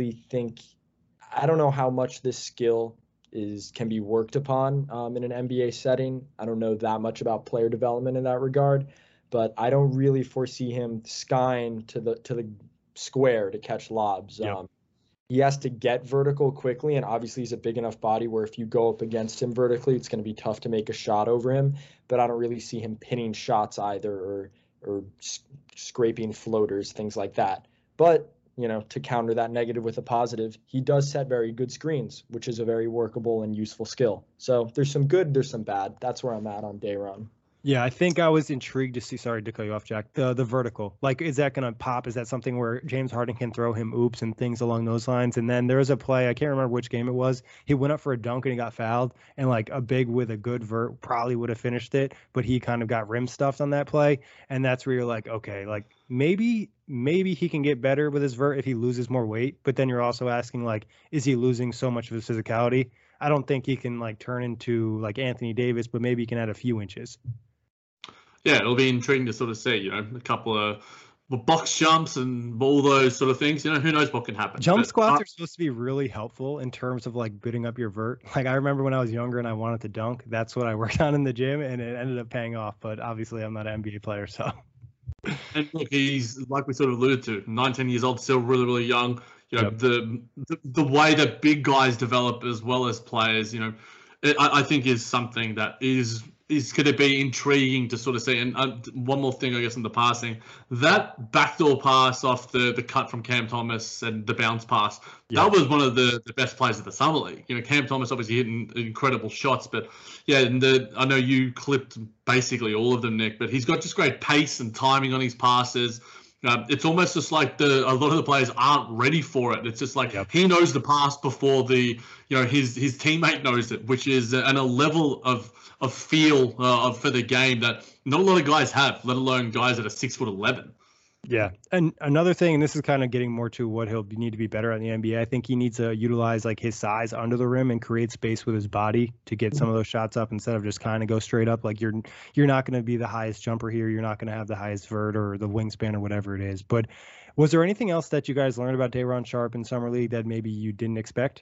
know how much this skill can be worked upon in an NBA setting. I don't know that much about player development in that regard, but I don't really foresee him skying to the square to catch lobs. Yep. He has to get vertical quickly, and obviously he's a big enough body where if you go up against him vertically, it's going to be tough to make a shot over him. But I don't really see him pinning shots either or scraping floaters, things like that. But, to counter that negative with a positive, he does set very good screens, which is a very workable and useful skill. So there's some good, there's some bad. That's where I'm at on Day'Ron. Yeah, I think I was intrigued to see, sorry to cut you off, Jack, the vertical. Like, is that going to pop? Is that something where James Harden can throw him oops and things along those lines? And then there was a play, I can't remember which game it was. He went up for a dunk and he got fouled, and like a big with a good vert probably would have finished it, but he kind of got rim stuffed on that play. And that's where you're like, okay, like maybe he can get better with his vert if he loses more weight. But then you're also asking, like, is he losing so much of his physicality? I don't think he can like turn into like Anthony Davis, but maybe he can add a few inches. Yeah, it'll be intriguing to sort of see, a couple of box jumps and all those sort of things. Who knows what can happen. Jump squats are supposed to be really helpful in terms of like building up your vert. Like I remember when I was younger and I wanted to dunk, that's what I worked on in the gym, and it ended up paying off. But obviously I'm not an NBA player, so. And look, he's, like we sort of alluded to, 19 years old, still really, really young. Yep. The way that big guys develop as well as players, I think is something that is going to be intriguing to sort of see. And one more thing, I guess, in the passing, that backdoor pass off the cut from Cam Thomas and the bounce pass, that was one of the best plays of the summer league. Cam Thomas obviously hitting incredible shots, but yeah, and I know you clipped basically all of them, Nick, but he's got just great pace and timing on his passes. It's almost just like a lot of the players aren't ready for it. It's just like he knows the pass before his teammate knows it, which is at a level of feel for the game that not a lot of guys have, let alone guys that are 6'11". Yeah. And another thing, and this is kind of getting more to what he'll need to be better at in the NBA, I think he needs to utilize like his size under the rim and create space with his body to get some of those shots up instead of just kind of go straight up. Like you're not going to be the highest jumper here. You're not going to have the highest vert or the wingspan or whatever it is. But was there anything else that you guys learned about Day'Ron Sharpe in Summer League that maybe you didn't expect?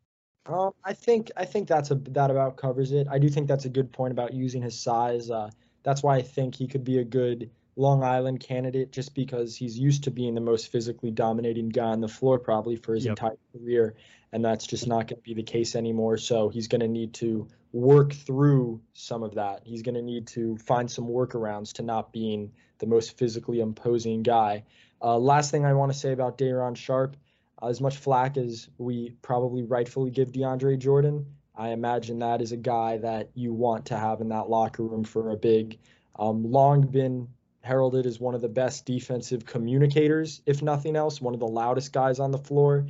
I think that about covers it. I do think that's a good point about using his size. That's why I think he could be a good Long Island candidate, just because he's used to being the most physically dominating guy on the floor probably for his entire career, and that's just not going to be the case anymore. So he's going to need to work through some of that. He's going to need to find some workarounds to not being the most physically imposing guy. Last thing I want to say about Day'Ron Sharpe, as much flack as we probably rightfully give DeAndre Jordan, I imagine that is a guy that you want to have in that locker room for a big. Long been heralded as one of the best defensive communicators, if nothing else, one of the loudest guys on the floor.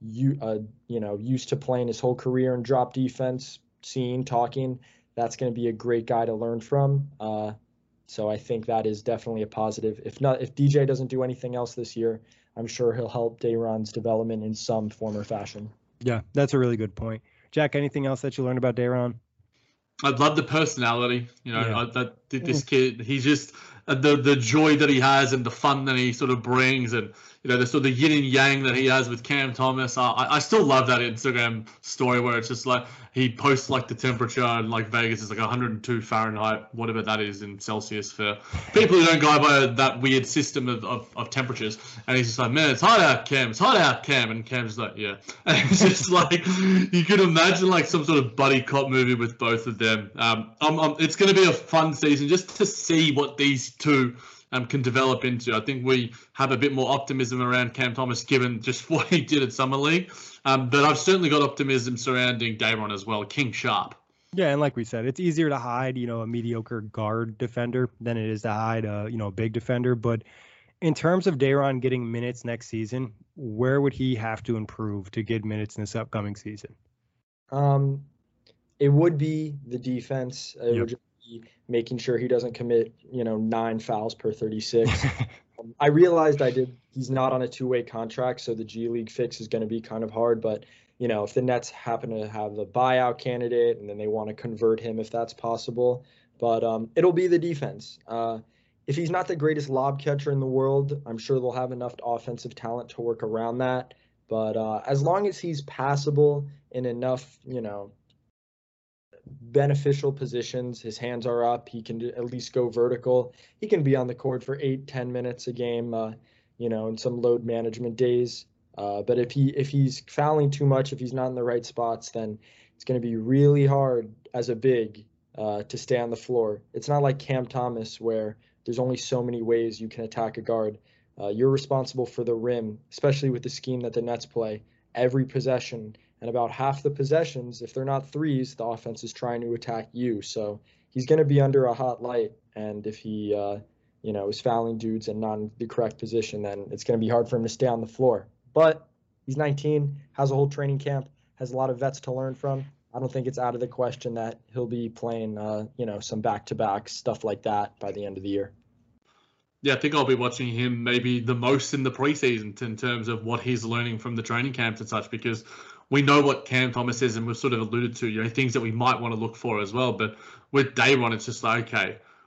Used to playing his whole career in drop defense, talking. That's going to be a great guy to learn from. So I think that is definitely a positive. If DJ doesn't do anything else this year, I'm sure he'll help Day'Ron's development in some form or fashion. Yeah, that's a really good point. Jack, anything else that you learned about Day'Ron? I love the personality. This kid, he's just the joy that he has and the fun that he sort of brings, and the sort of yin and yang that he has with Cam Thomas. I still love that Instagram story where it's just like he posts like the temperature and like Vegas is like 102 Fahrenheit, whatever that is in Celsius for people who don't go by that weird system of temperatures. And he's just like, man, it's hot out, Cam. It's hot out, Cam. And Cam's like, yeah. And it's just like you could imagine like some sort of buddy cop movie with both of them. It's going to be a fun season just to see what these two can develop into. I think we have a bit more optimism around Cam Thomas given just what he did at Summer League. But I've certainly got optimism surrounding Day'Ron as well, King Sharpe. Yeah, and like we said, it's easier to hide, a mediocre guard defender than it is to hide a big defender. But in terms of Day'Ron getting minutes next season, where would he have to improve to get minutes in this upcoming season? It would be the defense. It would just be making sure he doesn't commit, 9 fouls per 36. I realized he's not on a two-way contract, so the G League fix is going to be kind of hard. But, if the Nets happen to have the buyout candidate and then they want to convert him if that's possible. But it'll be the defense. If he's not the greatest lob catcher in the world, I'm sure they'll have enough offensive talent to work around that. But as long as he's passable in enough, beneficial positions, his hands are up, he can at least go vertical. He can be on the court for 8-10 minutes a game, in some load management days. But if he's fouling too much, if he's not in the right spots, then it's going to be really hard as a big to stay on the floor. It's not like Cam Thomas where there's only so many ways you can attack a guard. You're responsible for the rim, especially with the scheme that the Nets play. Every possession, and about half the possessions, if they're not threes, the offense is trying to attack you. So he's going to be under a hot light, and if he, is fouling dudes and not in the correct position, then it's going to be hard for him to stay on the floor. But he's 19, has a whole training camp, has a lot of vets to learn from. I don't think it's out of the question that he'll be playing, some back-to-back stuff like that by the end of the year. Yeah, I think I'll be watching him maybe the most in the preseason in terms of what he's learning from the training camps and such, because we know what Cam Thomas is, and we've sort of alluded to, things that we might want to look for as well. But with Day'Ron, it's just like, okay,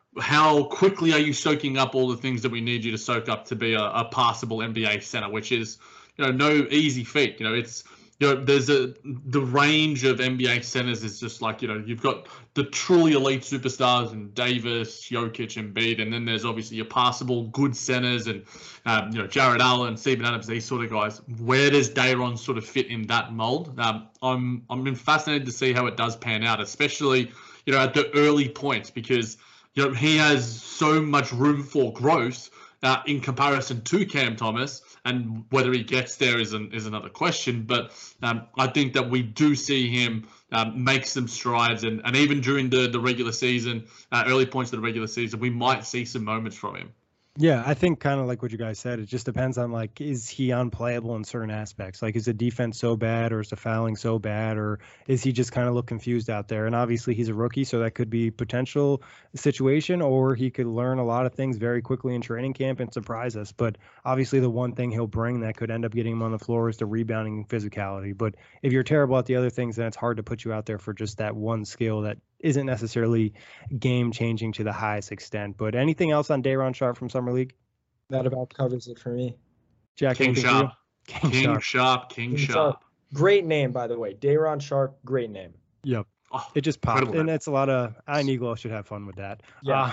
how quickly are you soaking up all the things that we need you to soak up to be a passable NBA center, which is, no easy feat. It's, there's the range of NBA centers is just like, you've got the truly elite superstars and Davis, Jokic, and Embiid, and then there's obviously your passable good centers and, Jared Allen, Steven Adams, these sort of guys. Where does Day'Ron sort of fit in that mold? I'm fascinated to see how it does pan out, especially, at the early points, because he has so much room for growth in comparison to Cam Thomas, and whether he gets there is another question. But I think that we do see him make some strides, and even during the regular season, early points of the regular season, we might see some moments from him. Yeah, I think kind of like what you guys said, it just depends on, like, is he unplayable in certain aspects? Like, is the defense so bad, or is the fouling so bad, or is he just kind of look confused out there? And obviously he's a rookie, so that could be potential situation, or he could learn a lot of things very quickly in training camp and surprise us. But obviously the one thing he'll bring that could end up getting him on the floor is the rebounding and physicality. But if you're terrible at the other things, then it's hard to put you out there for just that one skill that isn't necessarily game changing to the highest extent. But anything else on Day'Ron Sharpe from Summer League? That about covers it for me. Jack, King Sharpe. King Sharpe. Great name, by the way. Day'Ron Sharpe, great name. Yep. It just popped. And it's a lot of, Iglo should have fun with that. Yeah.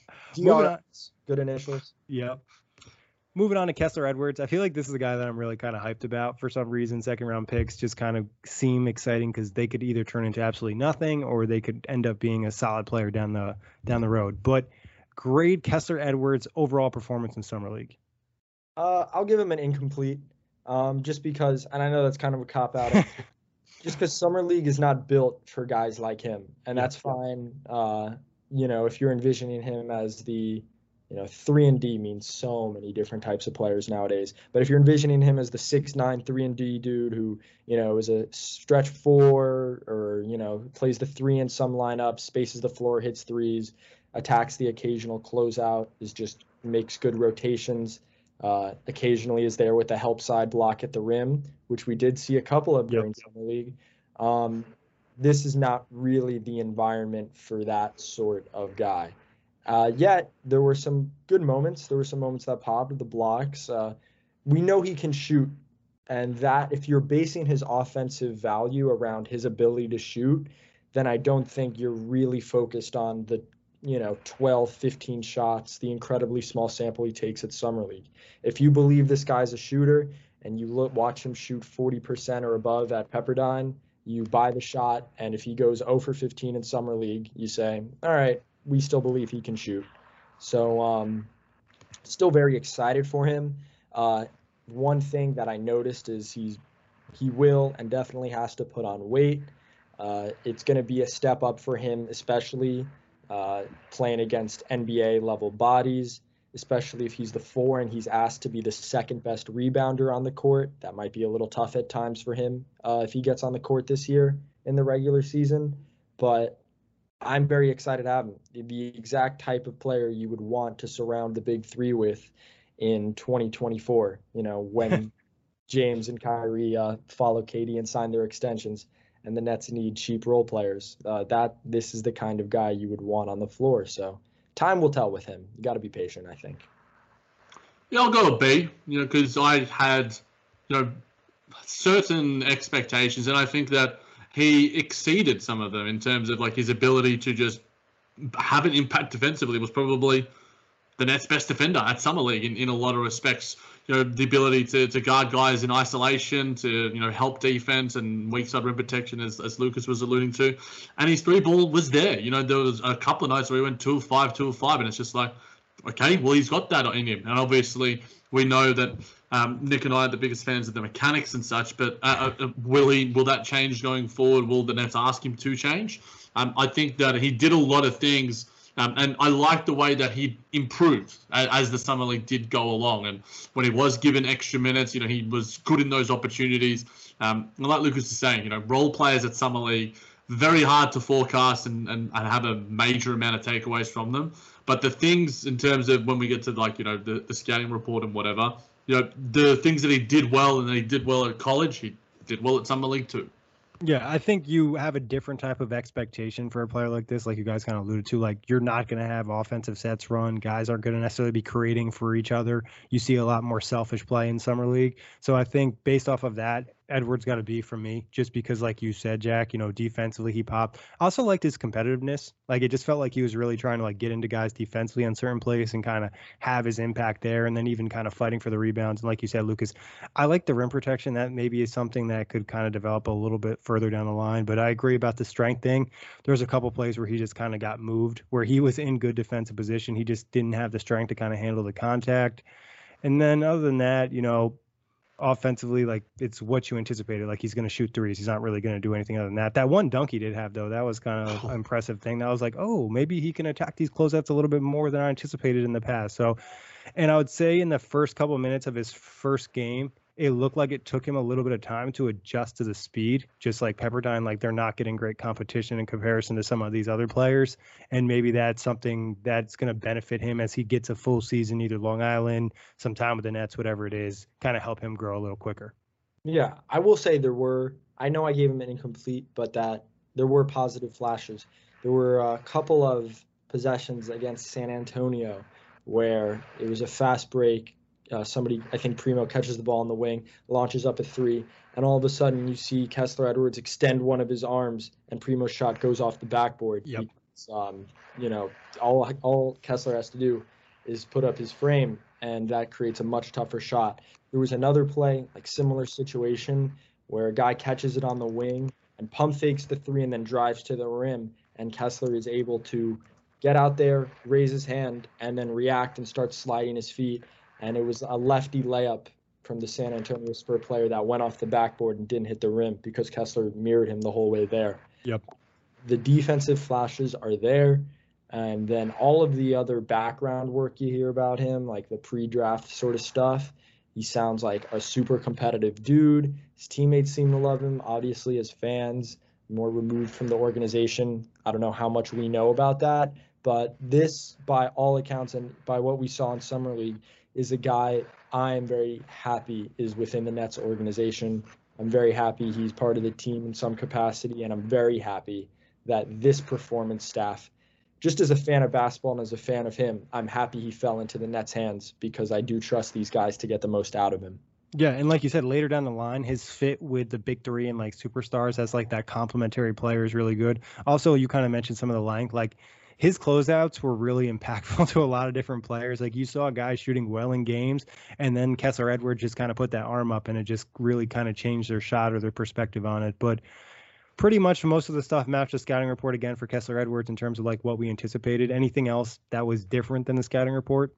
Good initials. Yep. Moving on to Kessler Edwards. I feel like this is a guy that I'm really kind of hyped about for some reason. Second round picks just kind of seem exciting because they could either turn into absolutely nothing or they could end up being a solid player down the road. But grade Kessler Edwards' overall performance in Summer League. I'll give him an incomplete, just because, and I know that's kind of a cop out, just because Summer League is not built for guys like him, and that's fine. If you're envisioning him as the 3-and-D means so many different types of players nowadays. But if you're envisioning him as the 6'9", 3-and-D dude who, is a stretch 4 or, plays the 3 in some lineups, spaces the floor, hits threes, attacks the occasional closeout, makes good rotations, occasionally is there with a help side block at the rim, which we did see a couple of during Summer League. This is not really the environment for that sort of guy. Yet there were some good moments. There were some moments that popped, the blocks. We know he can shoot, and that if you're basing his offensive value around his ability to shoot, then I don't think you're really focused on the 12, 15 shots, the incredibly small sample he takes at Summer League. If you believe this guy's a shooter and you watch him shoot 40% or above at Pepperdine, you buy the shot, and if he goes 0 for 15 in Summer League, you say, all right, we still believe he can shoot. So still very excited for him. One thing that I noticed is he will and definitely has to put on weight. It's going to be a step up for him, especially playing against NBA level bodies, especially if he's the 4 and he's asked to be the second best rebounder on the court. That might be a little tough at times for him if he gets on the court this year in the regular season. But I'm very excited to have him. The exact type of player you would want to surround the big 3 with in 2024, when James and Kyrie follow KD and sign their extensions and the Nets need cheap role players. This is the kind of guy you would want on the floor. So time will tell with him. You got to be patient, I think. Yeah, I'll go a B, because I had, certain expectations, and I think that he exceeded some of them in terms of his ability to just have an impact defensively. Was probably the Nets' best defender at Summer League in a lot of respects. The ability to guard guys in isolation, to help defense and weak side rim protection, as Lucas was alluding to, and his 3-ball was there. There was a couple of nights where he went 2 of 5, 2 of 5, and it's just like, okay, well, he's got that in him, and obviously we know that. Nick and I are the biggest fans of the mechanics and such, but will that change going forward? Will the Nets ask him to change? I think that he did a lot of things, and I like the way that he improved as the Summer League did go along. And when he was given extra minutes, he was good in those opportunities. And like Lucas is saying, role players at Summer League, very hard to forecast and have a major amount of takeaways from them. But the things in terms of when we get to the scouting report and whatever, the things that he did well and that he did well at college, he did well at Summer League too. Yeah, I think you have a different type of expectation for a player like this, like you guys kind of alluded to. Like, you're not going to have offensive sets run. Guys aren't going to necessarily be creating for each other. You see a lot more selfish play in Summer League. So I think based off of that, Edwards got to be for me, just because, like you said, Jack, defensively he popped. I also liked his competitiveness. Like, it just felt like he was really trying to get into guys defensively on certain plays and kind of have his impact there, and then even kind of fighting for the rebounds. And like you said, Lucas, I like the rim protection. That maybe is something that could kind of develop a little bit further down the line. But I agree about the strength thing. There's a couple plays where he just kind of got moved, where he was in good defensive position. He just didn't have the strength to kind of handle the contact. And then other than that, offensively, it's what you anticipated. Like, he's going to shoot threes. He's not really going to do anything other than that. That one dunk he did have, though, that was kind of an impressive thing. That was like, oh, maybe he can attack these closeouts a little bit more than I anticipated in the past. So, and I would say in the first couple of minutes of his first game, it looked like it took him a little bit of time to adjust to the speed, just like Pepperdine. Like, they're not getting great competition in comparison to some of these other players. And maybe that's something that's going to benefit him as he gets a full season, either Long Island, some time with the Nets, whatever it is, kind of help him grow a little quicker. Yeah, I will say I know I gave him an incomplete, but that there were positive flashes. There were a couple of possessions against San Antonio where it was a fast break. Somebody, I think Primo, catches the ball in the wing, launches up a three, and all of a sudden you see Kessler Edwards extend one of his arms, and Primo's shot goes off the backboard. Yep. Because, all Kessler has to do is put up his frame, and that creates a much tougher shot. There was another play, similar situation, where a guy catches it on the wing and pump fakes the three and then drives to the rim, and Kessler is able to get out there, raise his hand, and then react and start sliding his feet. And it was a lefty layup from the San Antonio Spurs player that went off the backboard and didn't hit the rim because Kessler mirrored him the whole way there. Yep. The defensive flashes are there. And then all of the other background work you hear about him, like the pre-draft sort of stuff, he sounds like a super competitive dude. His teammates seem to love him. Obviously, as fans, more removed from the organization, I don't know how much we know about that. But this, by all accounts and by what we saw in Summer League, is a guy I am very happy is within the Nets organization. I'm very happy he's part of the team in some capacity, and I'm very happy that this performance staff, just as a fan of basketball and as a fan of him, I'm happy he fell into the Nets' hands because I do trust these guys to get the most out of him. Yeah, and like you said, later down the line, his fit with the big three and superstars as that complementary player is really good. Also, you kind of mentioned some of the length, his closeouts were really impactful to a lot of different players. You saw guys shooting well in games, and then Kessler Edwards just kind of put that arm up, and it just really kind of changed their shot or their perspective on it. But pretty much most of the stuff matched the scouting report again for Kessler Edwards in terms of what we anticipated. Anything else that was different than the scouting report?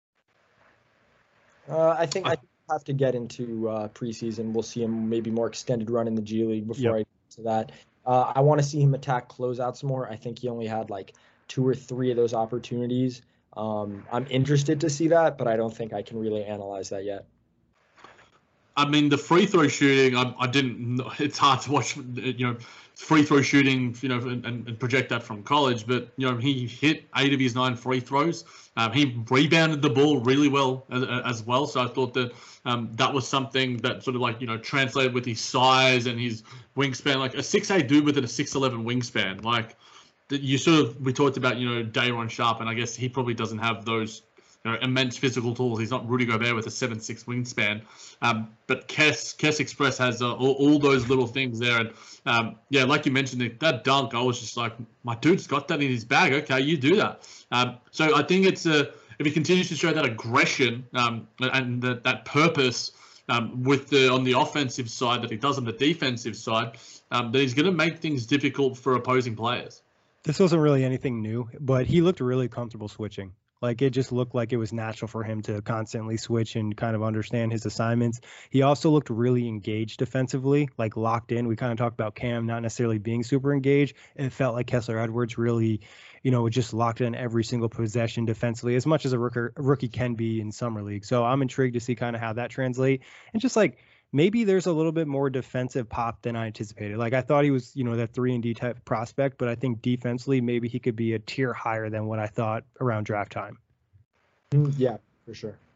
I think I have to get into preseason. We'll see him maybe more extended run in the G League before I get to that. I want to see him attack closeouts more. I think he only had 2 or 3 of those opportunities. I'm interested to see that, but I don't think I can really analyze that yet. I mean, the free throw shooting, I didn't. It's hard to watch, free throw shooting, and project that from college. But he hit 8 of his 9 free throws. He rebounded the ball really well as well. So I thought that that was something that sort of translated with his size and his wingspan, a 6'8" dude with a 6'11" wingspan. We talked about Day'Ron Sharpe, and I guess he probably doesn't have those immense physical tools. He's not Rudy Gobert with a 7'6" wingspan. But Kess Express has all those little things there. And like you mentioned, that dunk, I was just like, my dude's got that in his bag. Okay, you do that. So I think it's if he continues to show that aggression and that purpose on the offensive side that he does on the defensive side, that he's going to make things difficult for opposing players. This wasn't really anything new, but he looked really comfortable switching. It just looked like it was natural for him to constantly switch and kind of understand his assignments. He also looked really engaged defensively, locked in. We kind of talked about Cam not necessarily being super engaged. It felt like Kessler Edwards really, just locked in every single possession defensively, as much as a rookie can be in Summer League. So I'm intrigued to see kind of how that translates. And just maybe there's a little bit more defensive pop than I anticipated. I thought he was, that 3-and-D type prospect, but I think defensively, maybe he could be a tier higher than what I thought around draft time. Yeah, for sure.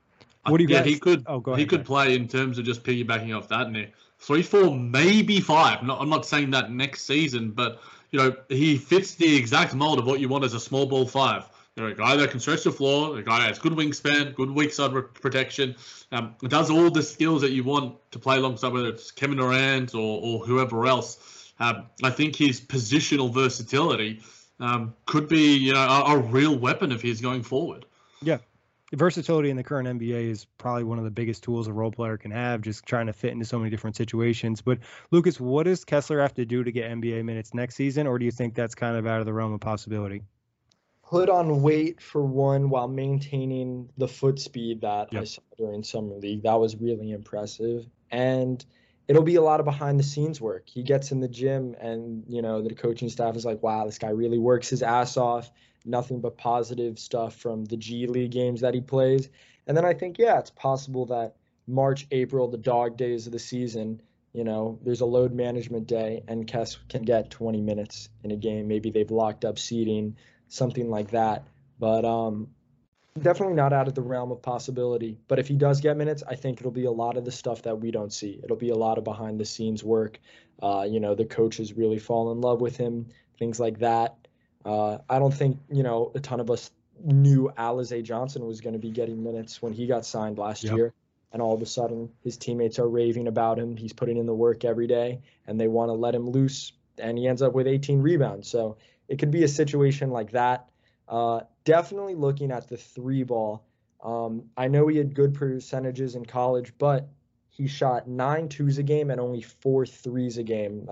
What do you guys? He could. Oh, go ahead. He could play in terms of just piggybacking off that, Nick. 3-4, maybe 5. I'm not saying that next season, but he fits the exact mold of what you want as a small ball 5. A guy that can stretch the floor, a guy that has good wingspan, good weak side protection, does all the skills that you want to play alongside, whether it's Kevin Durant or whoever else. I think his positional versatility could be a real weapon of his going forward. Yeah. Versatility in the current NBA is probably one of the biggest tools a role player can have, just trying to fit into so many different situations. But Lucas, what does Kessler have to do to get NBA minutes next season, or do you think that's kind of out of the realm of possibility? Put on weight for one while maintaining the foot speed that I saw during Summer League. That was really impressive. And it'll be a lot of behind the scenes work. He gets in the gym and, the coaching staff is like, wow, this guy really works his ass off. Nothing but positive stuff from the G League games that he plays. And then I think, it's possible that March, April, the dog days of the season, there's a load management day and Kess can get 20 minutes in a game. Maybe they've locked up seating, something like that. But definitely not out of the realm of possibility. But if he does get minutes, I think it'll be a lot of the stuff that we don't see. It'll be a lot of behind the scenes work. The coaches really fall in love with him, things like that. I don't think, a ton of us knew Alize Johnson was going to be getting minutes when he got signed last year. And all of a sudden, his teammates are raving about him. He's putting in the work every day, and they want to let him loose, and he ends up with 18 rebounds. So it could be a situation like that. Definitely looking at the 3-ball. I know he had good percentages in college, but he shot 9 2s a game and only 4 3s a game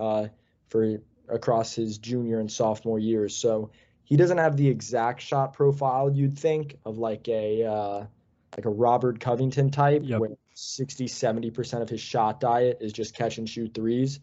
across his junior and sophomore years. So he doesn't have the exact shot profile you'd think of like a Robert Covington type, where 60-70% of his shot diet is just catch and shoot threes.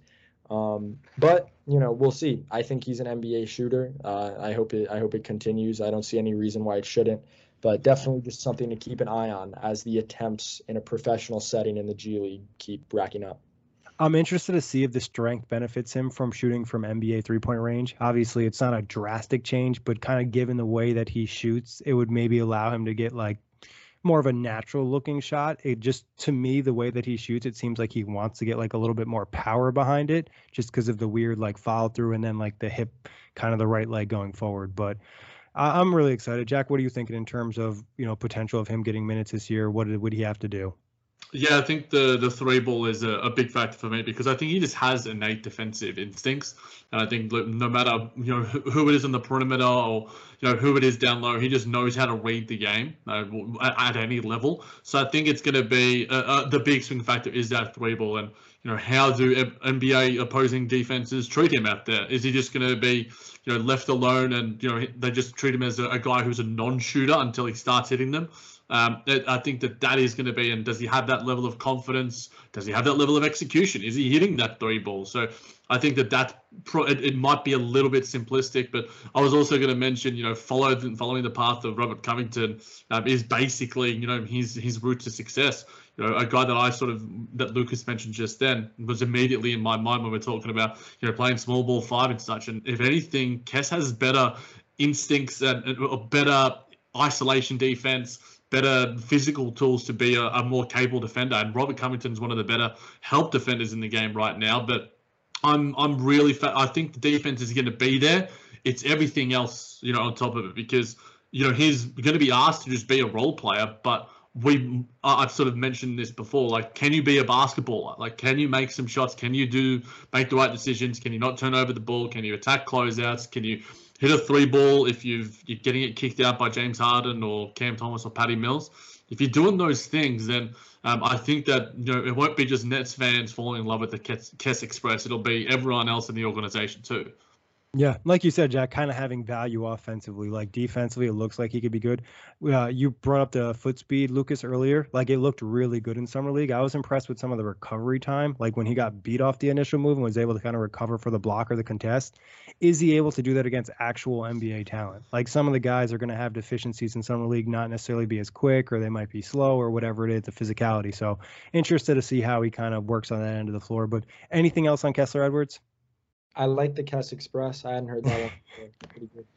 But we'll see. I think he's an NBA shooter. I hope it continues. I don't see any reason why it shouldn't. But definitely just something to keep an eye on as the attempts in a professional setting in the G League keep racking up. I'm interested to see if the strength benefits him from shooting from NBA three-point range. Obviously, it's not a drastic change, but kind of given the way that he shoots, it would maybe allow him to get like more of a natural-looking shot. It just, to me, the way that he shoots, it seems like he wants to get like a little bit more power behind it, just because of the weird like follow-through and then like the hip, kind of the right leg going forward. But I'm really excited. Jack, what are you thinking in terms of potential of him getting minutes this year? What would he have to do? Yeah, I think the 3-ball is a big factor for me because I think he just has innate defensive instincts, and I think no matter who it is on the perimeter or who it is down low, he just knows how to read the game at any level. So I think it's going to be the big swing factor is that 3-ball, and how do NBA opposing defenses treat him out there? Is he just going to be left alone and they just treat him as a guy who's a non-shooter until he starts hitting them? I think that is going to be, and does he have that level of confidence? Does he have that level of execution? Is he hitting that 3-ball? So I think it might be a little bit simplistic, but I was also going to mention, following the path of Robert Covington is basically, his route to success. A guy that Lucas mentioned just then was immediately in my mind when we're talking about, playing small ball 5 and such. And if anything, Kess has better instincts and better isolation defense, better physical tools to be a more capable defender. And Robert Covington's one of the better help defenders in the game right now. But I'm really I think the defense is going to be there. It's everything else, on top of it, because, he's going to be asked to just be a role player. But I've sort of mentioned this before, like, can you be a basketballer? Like, can you make some shots? Can you make the right decisions? Can you not turn over the ball? Can you attack closeouts? Can you hit a 3-ball if you're getting it kicked out by James Harden or Cam Thomas or Patty Mills? If you're doing those things, then I think that it won't be just Nets fans falling in love with the Kess Express. It'll be everyone else in the organization too. Yeah, like you said, Jack, kind of having value offensively. Like defensively, it looks like he could be good. You brought up the foot speed, Lucas, earlier. Like it looked really good in Summer League. I was impressed with some of the recovery time. Like when he got beat off the initial move and was able to kind of recover for the block or the contest. Is he able to do that against actual NBA talent? Like some of the guys are going to have deficiencies in Summer League, not necessarily be as quick, or they might be slow or whatever it is, the physicality. So interested to see how he kind of works on that end of the floor. But anything else on Kessler Edwards? I like the Kess Express. I hadn't heard that one. Pretty good.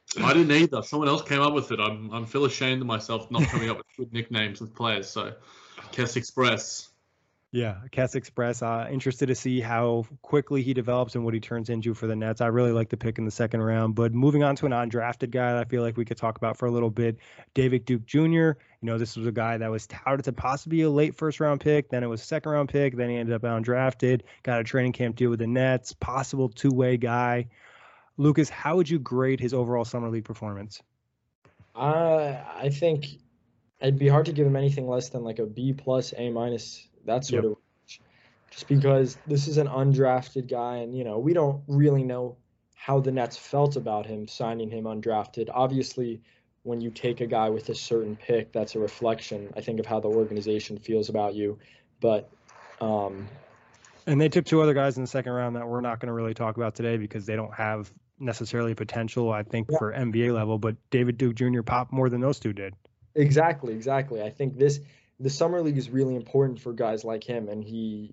I didn't either. Someone else came up with it. I'm feel ashamed of myself not coming up with good nicknames with players. So, Kess Express. Yeah, Kess Express. Interested to see how quickly he develops and what he turns into for the Nets. I really like the pick in the second round. But moving on to an undrafted guy that I feel like we could talk about for a little bit, David Duke Jr. You know, this was a guy that was touted to possibly be a late first-round pick. Then it was a second-round pick. Then he ended up undrafted. Got a training camp deal with the Nets. Possible two-way guy. Lucas, how would you grade his overall summer league performance? I think it'd be hard to give him anything less than like a B+, A-, that sort of, just because this is an undrafted guy, and we don't really know how the Nets felt about him signing him undrafted. Obviously, when you take a guy with a certain pick, that's a reflection, I think, of how the organization feels about you. But and they took two other guys in the second round that we're not going to really talk about today because they don't have necessarily potential, I think, for NBA level. But David Duke Jr. popped more than those two did. Exactly. I think the summer league is really important for guys like him, and he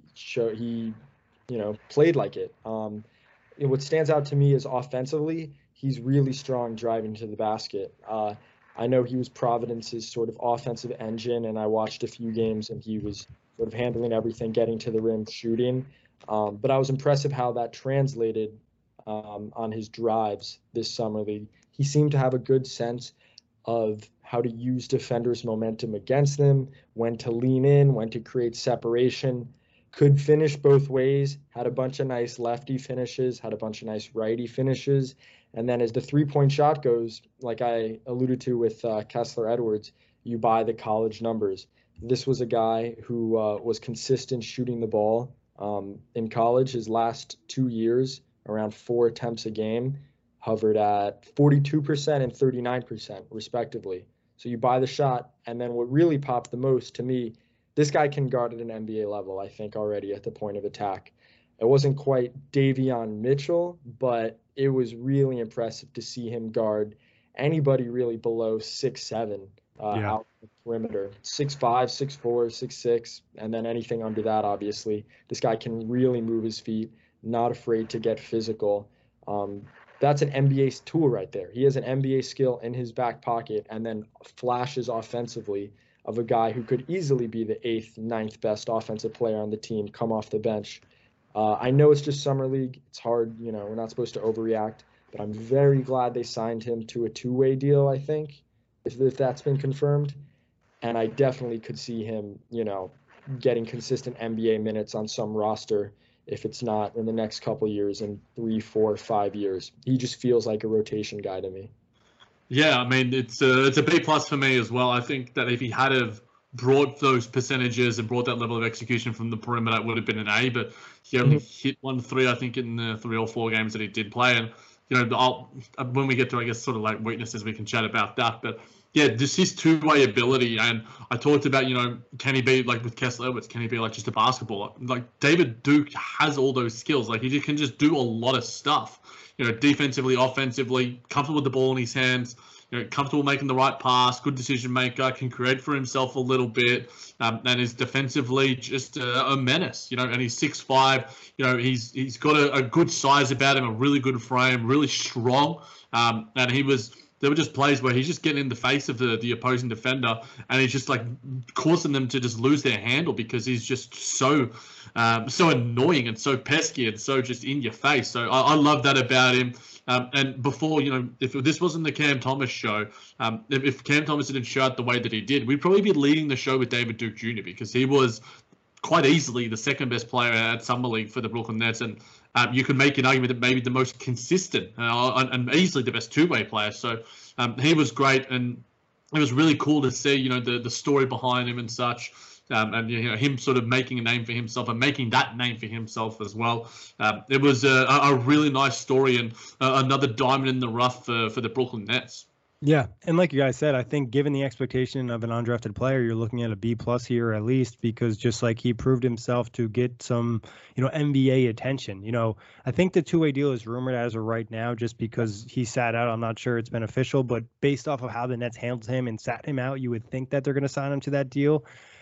played like it. What stands out to me is offensively, he's really strong driving to the basket. I know he was Providence's sort of offensive engine, and I watched a few games, and he was sort of handling everything, getting to the rim, shooting. But I was impressed how that translated on his drives this summer league. He seemed to have a good sense of how to use defenders' momentum against them, when to lean in, when to create separation, could finish both ways, had a bunch of nice lefty finishes, had a bunch of nice righty finishes. And then as the three-point shot goes, like I alluded to with Kessler Edwards, you buy the college numbers. This was a guy who was consistent shooting the ball in college. His last 2 years, around 4 attempts a game, hovered at 42% and 39%, respectively. So you buy the shot, and then what really popped the most to me, this guy can guard at an NBA level, I think, already at the point of attack. It wasn't quite Davion Mitchell, but it was really impressive to see him guard anybody really below 6'7", out the perimeter. 6'5", 6'4", 6'6", and then anything under that, obviously. This guy can really move his feet, not afraid to get physical. That's an NBA tool right there. He has an NBA skill in his back pocket, and then flashes offensively of a guy who could easily be the 8th, 9th best offensive player on the team, come off the bench. I know it's just summer league. It's hard, we're not supposed to overreact, but I'm very glad they signed him to a two-way deal, I think, if that's been confirmed. And I definitely could see him, getting consistent NBA minutes on some roster, if it's not in the next couple of years, in 3, 4, 5 years. He just feels like a rotation guy to me. Yeah, I mean, it's a B+ for me as well. I think that if he had have brought those percentages and brought that level of execution from the perimeter, it would have been an A. But he only hit 1-3, I think, in the 3 or 4 games that he did play. And when we get to, I guess, sort of like weaknesses, we can chat about that. But yeah, just his two-way ability. And I talked about, can he be like with Kessler Edwards? Can he be like just a basketball? Like David Duke has all those skills. Like he can just do a lot of stuff. Defensively, offensively, comfortable with the ball in his hands. Comfortable making the right pass, good decision maker, can create for himself a little bit, and is defensively just a menace. And he's 6'5". He's got a good size about him, a really good frame, really strong. And there were just plays where he's just getting in the face of the opposing defender, and he's just like causing them to just lose their handle because he's just so annoying and so pesky and so just in your face. So I love that about him. And before, if this wasn't the Cam Thomas show, if Cam Thomas didn't show out the way that he did, we'd probably be leading the show with David Duke Jr. because he was quite easily the second best player at Summer League for the Brooklyn Nets. And you could make an argument that maybe the most consistent and easily the best two-way player. So he was great, and it was really cool to see, the story behind him and such. And him sort of making a name for himself and making that name for himself as well. It was a really nice story and another diamond in the rough for the Brooklyn Nets. Yeah, and like you guys said, I think given the expectation of an undrafted player, you're looking at a B+ here at least, because just like he proved himself to get some, NBA attention. I think the two-way deal is rumored as of right now just because he sat out. I'm not sure it's been official, but based off of how the Nets handled him and sat him out, you would think that they're going to sign him to that deal.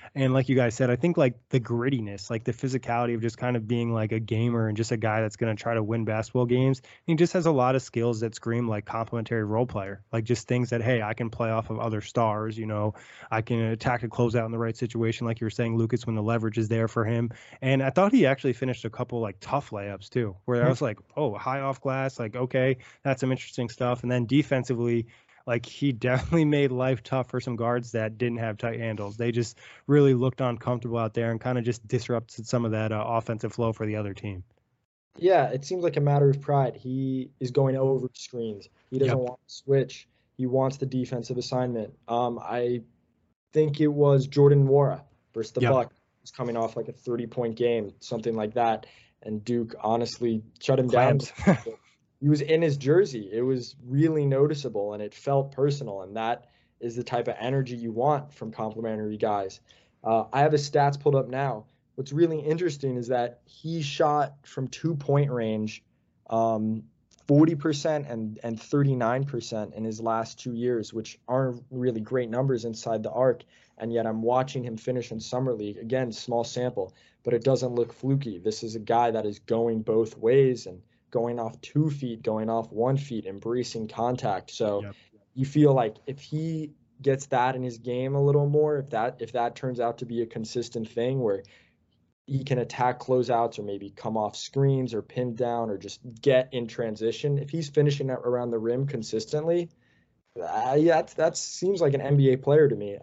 And like you guys said, I think like the grittiness, like the physicality of just kind of being like a gamer and just a guy that's going to try to win basketball games. He just has a lot of skills that scream like complimentary role player, like just things that, hey, I can play off of other stars. I can attack a closeout in the right situation, like you were saying, Lucas, when the leverage is there for him. And I thought he actually finished a couple like tough layups too, where I was like, oh, high off glass, like, okay, that's some interesting stuff. And then defensively, like he definitely made life tough for some guards that didn't have tight handles. They just really looked uncomfortable out there and kind of just disrupted some of that offensive flow for the other team. Yeah, it seems like a matter of pride. He is going over screens. He doesn't want to switch. He wants the defensive assignment. I think it was Jordan Nwora versus the Bucks. He's coming off like a 30-point game, something like that. And Duke honestly shut him down. He was in his jersey. It was really noticeable, and it felt personal, and that is the type of energy you want from complimentary guys. I have his stats pulled up now. What's really interesting is that he shot from 2-point range 40% and 39% in his last 2 years, which aren't really great numbers inside the arc, and yet I'm watching him finish in Summer League. Again, small sample, but it doesn't look fluky. This is a guy that is going both ways and going off 2 feet, going off 1 feet, embracing contact. So you feel like if he gets that in his game a little more, if that turns out to be a consistent thing where he can attack closeouts or maybe come off screens or pin down or just get in transition, if he's finishing around the rim consistently, that seems like an NBA player to me.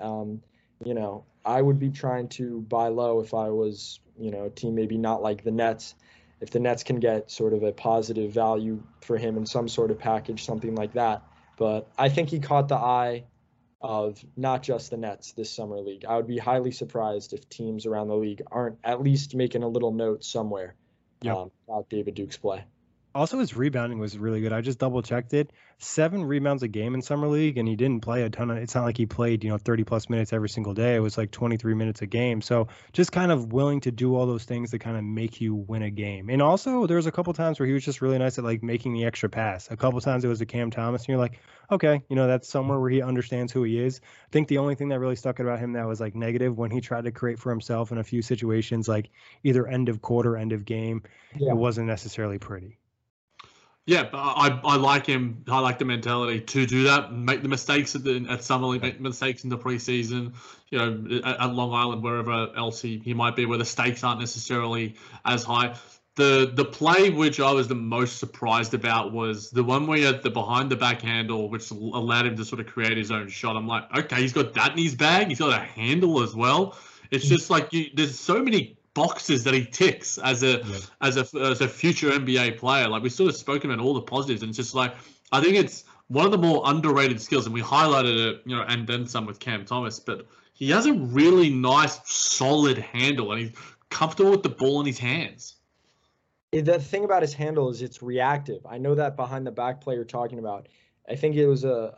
I would be trying to buy low if I was, a team maybe not like the Nets. If the Nets can get sort of a positive value for him in some sort of package, something like that. But I think he caught the eye of not just the Nets this summer league. I would be highly surprised if teams around the league aren't at least making a little note somewhere about David Duke's play. Also, his rebounding was really good. I just double checked it. 7 rebounds a game in summer league, and he didn't play a ton of. It's not like he played 30 plus minutes every single day. It was like 23 minutes a game. So just kind of willing to do all those things that kind of make you win a game. And also, there was a couple times where he was just really nice at like making the extra pass. A couple times it was to Cam Thomas, and you're like, okay, that's somewhere where he understands who he is. I think the only thing that really stuck about him that was like negative when he tried to create for himself in a few situations, like either end of quarter, end of game, it wasn't necessarily pretty. Yeah, but I like him. I like the mentality to do that, make the mistakes at Summer League, make mistakes in the preseason, at Long Island, wherever else he might be, where the stakes aren't necessarily as high. The play which I was the most surprised about was the one where he had the behind the back handle, which allowed him to sort of create his own shot. I'm like, okay, he's got that in his bag. He's got a handle as well. It's just like there's so many boxes that he ticks as a future NBA player. Like we sort of spoken about all the positives, and it's just like I think it's one of the more underrated skills, and we highlighted it, and then some with Cam Thomas. But he has a really nice, solid handle, and he's comfortable with the ball in his hands. The thing about his handle is it's reactive. I know that behind the back play you're talking about. I think it was a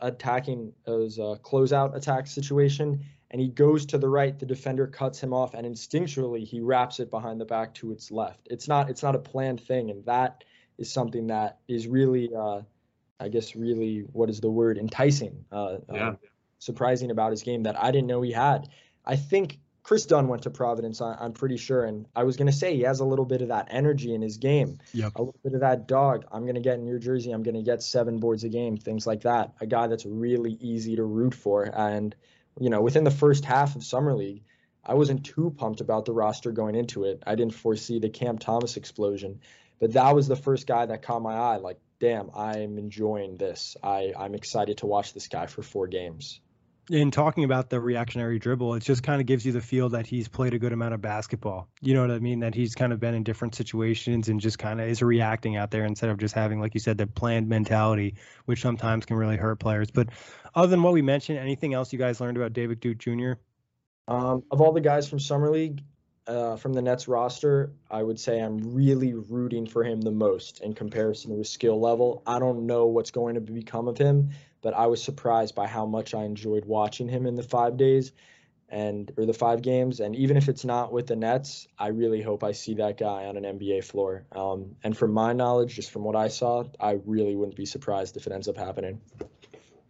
closeout attack situation. And he goes to the right, the defender cuts him off, and instinctually he wraps it behind the back to its left. It's not a planned thing, and that is something that is really, really, what is the word, enticing, surprising about his game that I didn't know he had. I think Chris Dunn went to Providence, I'm pretty sure, and I was going to say he has a little bit of that energy in his game, a little bit of that dog. I'm going to get in your jersey, I'm going to get 7 boards a game, things like that. A guy that's really easy to root for, and within the first half of Summer League, I wasn't too pumped about the roster going into it. I didn't foresee the Cam Thomas explosion, but that was the first guy that caught my eye. Like, damn, I'm enjoying this. I'm excited to watch this guy for 4 games. In talking about the reactionary dribble, it just kind of gives you the feel that he's played a good amount of basketball. You know what I mean? That he's kind of been in different situations and just kind of is reacting out there instead of just having, like you said, the planned mentality, which sometimes can really hurt players. But other than what we mentioned, anything else you guys learned about David Duke Jr.? Of all the guys from Summer League, from the Nets roster, I would say I'm really rooting for him the most in comparison to his skill level. I don't know what's going to become of him, but I was surprised by how much I enjoyed watching him in the 5 days or the 5 games. And even if it's not with the Nets, I really hope I see that guy on an NBA floor. And from my knowledge, just from what I saw, I really wouldn't be surprised if it ends up happening.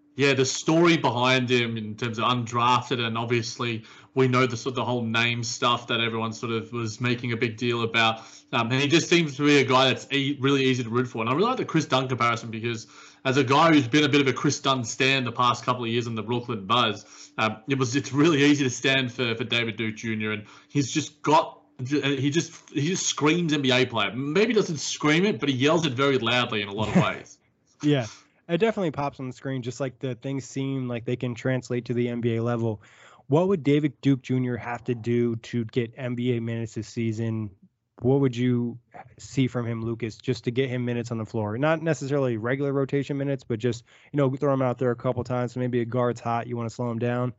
Yeah, the story behind him in terms of undrafted, and obviously we know the sort of the whole name stuff that everyone sort of was making a big deal about. And he just seems to be a guy that's really easy to root for. And I really like the Chris Dunn comparison because as a guy who's been a bit of a Chris Dunn stan the past couple of years in the Brooklyn Buzz, it's really easy to stand for David Duke Jr. And he's just got he just screams NBA player. Maybe doesn't scream it, but he yells it very loudly in a lot of ways. Yeah. It definitely pops on the screen, just like the things seem like they can translate to the NBA level. What would David Duke Jr. have to do to get NBA minutes this season? What would you see from him, Lucas, just to get him minutes on the floor? Not necessarily regular rotation minutes, but just, throw him out there a couple times. So maybe a guard's hot, you want to slow him down.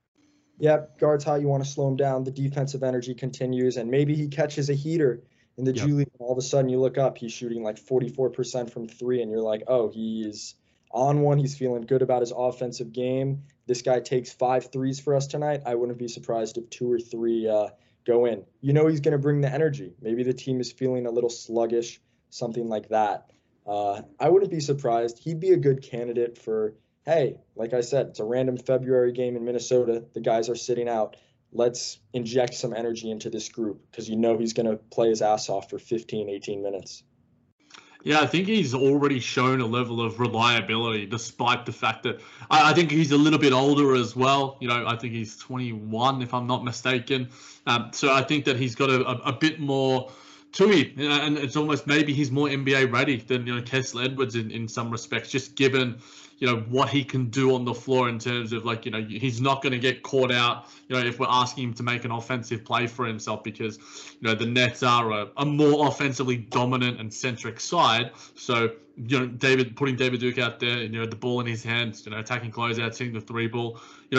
Yeah, guard's hot, you want to slow him down. The defensive energy continues, and maybe he catches a heater in the G League. All of a sudden you look up, he's shooting like 44% from three, and you're like, oh, he's on one. He's feeling good about his offensive game. This guy takes 5 threes for us tonight. I wouldn't be surprised if 2 or 3 go in. He's going to bring the energy. Maybe the team is feeling a little sluggish, something like that. I wouldn't be surprised. He'd be a good candidate for, hey, like I said, it's a random February game in Minnesota. The guys are sitting out. Let's inject some energy into this group because he's going to play his ass off for 15, 18 minutes. Yeah, I think he's already shown a level of reliability, despite the fact that I think he's a little bit older as well. I think he's 21, if I'm not mistaken. So I think that he's got a bit more to him, and it's almost maybe he's more NBA ready than Kessler Edwards in some respects, just given what he can do on the floor in terms of he's not going to get caught out if we're asking him to make an offensive play for himself, because the Nets are a more offensively dominant and centric side. So putting David Duke out there, the ball in his hands, attacking closeouts, hitting the 3-ball.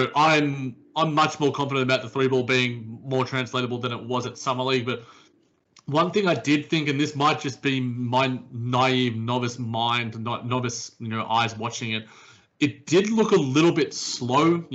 I'm much more confident about the 3-ball being more translatable than it was at Summer League. But one thing I did think, and this might just be my naive novice mind, not novice eyes watching it, it did look a little bit slow.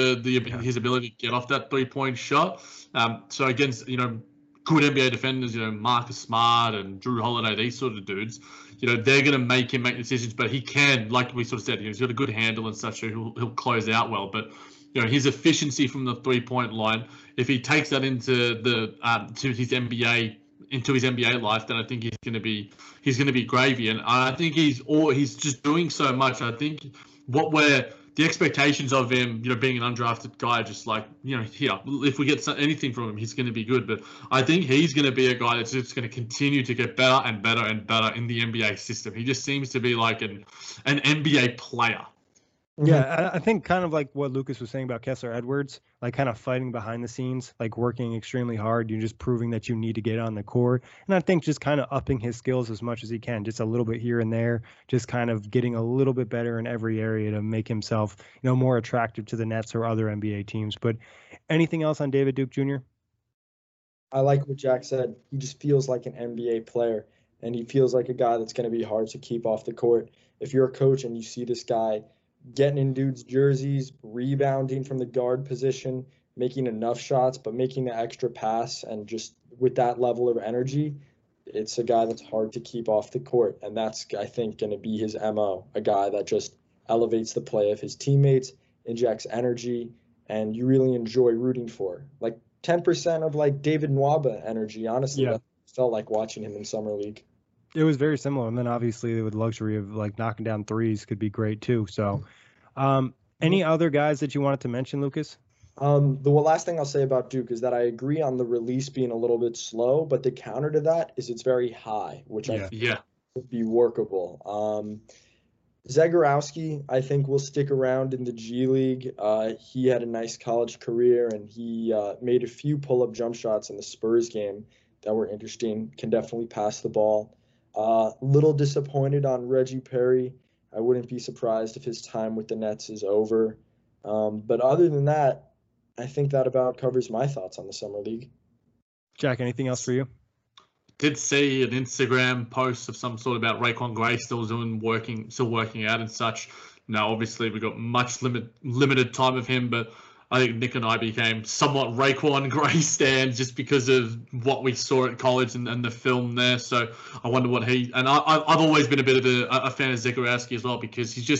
His ability to get off that 3-point shot. So against good NBA defenders, Marcus Smart and Drew Holiday, these sort of dudes, they're going to make him make decisions. But he can, like we sort of said, he's got a good handle and such, so he'll close out well. But his efficiency from the 3-point line, if he takes that into to his NBA life, then I think he's going to be gravy. And I think he's just doing so much. I think the expectations of him, being an undrafted guy, just like, if we get anything from him, he's going to be good. But I think he's going to be a guy that's just going to continue to get better and better and better in the NBA system. He just seems to be like an NBA player. Yeah, I think kind of like what Lucas was saying about Kessler Edwards, like kind of fighting behind the scenes, like working extremely hard. You're just proving that you need to get on the court. And I think just kind of upping his skills as much as he can, just a little bit here and there, just kind of getting a little bit better in every area to make himself, more attractive to the Nets or other NBA teams. But anything else on David Duke Jr.? I like what Jack said. He just feels like an NBA player, and he feels like a guy that's going to be hard to keep off the court. If you're a coach and you see this guy getting in dudes' jerseys, rebounding from the guard position, making enough shots, but making the extra pass, and just with that level of energy, it's a guy that's hard to keep off the court. And that's, I think, going to be his MO, a guy that just elevates the play of his teammates, injects energy, and you really enjoy rooting for. Like 10% of like David Nwaba energy, honestly. Yeah. That felt like watching him in Summer League. It was very similar. And then obviously with the luxury of like knocking down threes could be great too. So any other guys that you wanted to mention, Lucas? The last thing I'll say about Duke is that I agree on the release being a little bit slow, but the counter to that is it's very high, which I think would be workable. Zagorowski, I think, will stick around in the G League. He had a nice college career, and he made a few pull-up jump shots in the Spurs game that were interesting, can definitely pass the ball. Little disappointed on Reggie Perry. I wouldn't be surprised if his time with the Nets is over. But other than that, I think that about covers my thoughts on the Summer League. Jack, anything else for you? Did see an Instagram post of some sort about Raekwon Gray still working out and such. Now, obviously, we got much limited time of him, but I think Nick and I became somewhat Raekwon Gray stands just because of what we saw at college and the film there. So I wonder what and I've always been a bit of a fan of Zagorowski as well, because he just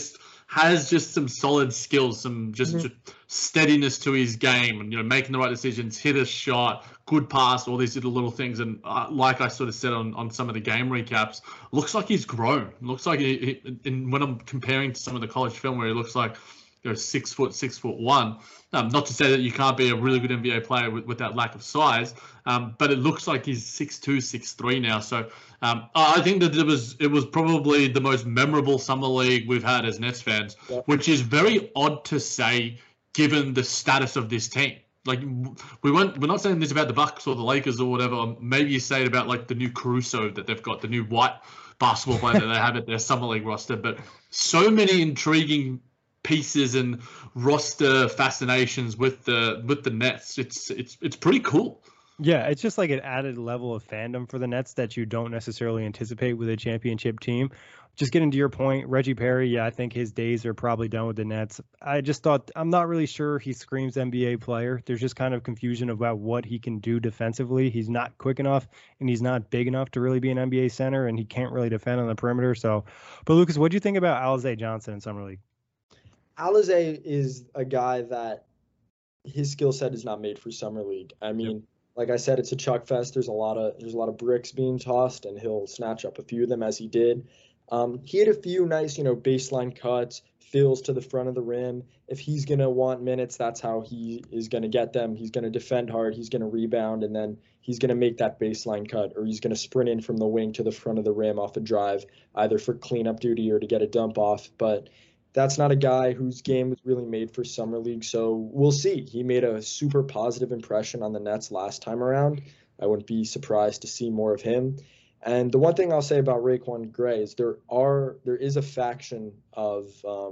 has just some solid skills, some just steadiness to his game, and making the right decisions, hit a shot, good pass, all these little things. And like I sort of said on some of the game recaps, looks like he's grown. Looks like when I'm comparing to some of the college film where he looks like 6 foot, 6'1". Not to say that you can't be a really good NBA player with that lack of size, but it looks like he's 6'2", 6'3" now. So I think that it was probably the most memorable summer league we've had as Nets fans, which is very odd to say given the status of this team. Like we're not saying this about the Bucks or the Lakers or whatever. Maybe you say it about like the new Caruso that they've got, the new white basketball player that they have at their summer league roster. But so many intriguing pieces and roster fascinations with the Nets. It's pretty cool. Yeah, it's just like an added level of fandom for the Nets that you don't necessarily anticipate with a championship team. Just getting to your point, Reggie Perry, yeah, I think his days are probably done with the Nets. I just thought, I'm not really sure he screams NBA player. There's just kind of confusion about what he can do defensively. He's not quick enough, and he's not big enough to really be an NBA center, and he can't really defend on the perimeter. So, but Lucas, what do you think about Alize Johnson in Summer League? Alize is a guy that his skill set is not made for Summer League. I mean, like I said, it's a chuck fest. There's a lot of bricks being tossed, and he'll snatch up a few of them as he did. He had a few nice, baseline cuts, fills to the front of the rim. If he's going to want minutes, that's how he is going to get them. He's going to defend hard. He's going to rebound, and then he's going to make that baseline cut, or he's going to sprint in from the wing to the front of the rim off a drive, either for cleanup duty or to get a dump off. But that's not a guy whose game was really made for Summer League, so we'll see. He made a super positive impression on the Nets last time around. I wouldn't be surprised to see more of him. And the one thing I'll say about RaeQuan Gray is there is a faction of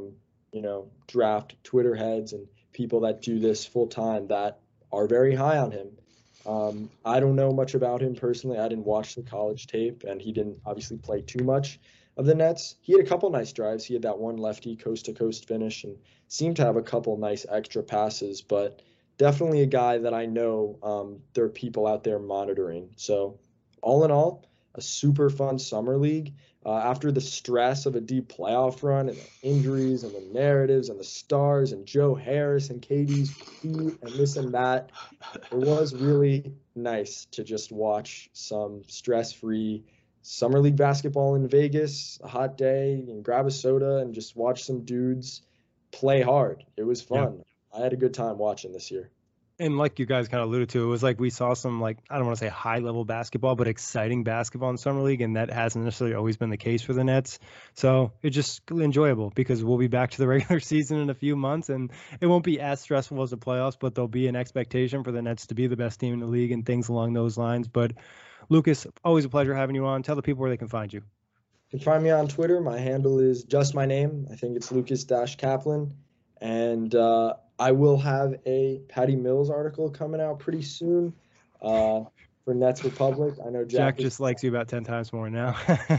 draft Twitter heads and people that do this full time that are very high on him. I don't know much about him personally. I didn't watch the college tape, and he didn't obviously play too much of the Nets. He had a couple nice drives. He had that one lefty coast-to-coast finish and seemed to have a couple nice extra passes, but definitely a guy that I know there are people out there monitoring. So all in all, a super fun summer league. After the stress of a deep playoff run and the injuries and the narratives and the stars and Joe Harris and KD's feet and this and that, it was really nice to just watch some stress-free summer league basketball in Vegas, a hot day, and grab a soda and just watch some dudes play hard. It was fun. Yeah. I had a good time watching this year. And like you guys kind of alluded to, it was like we saw some, like, I don't want to say high-level basketball, but exciting basketball in Summer League, and that hasn't necessarily always been the case for the Nets. So it's just enjoyable because we'll be back to the regular season in a few months, and it won't be as stressful as the playoffs, but there'll be an expectation for the Nets to be the best team in the league and things along those lines. But Lucas, always a pleasure having you on. Tell the people where they can find you. You can find me on Twitter. My handle is just my name. I think it's Lucas-Kaplan. And I will have a Patty Mills article coming out pretty soon for Nets Republic. I know Jack just likes you about 10 times more now.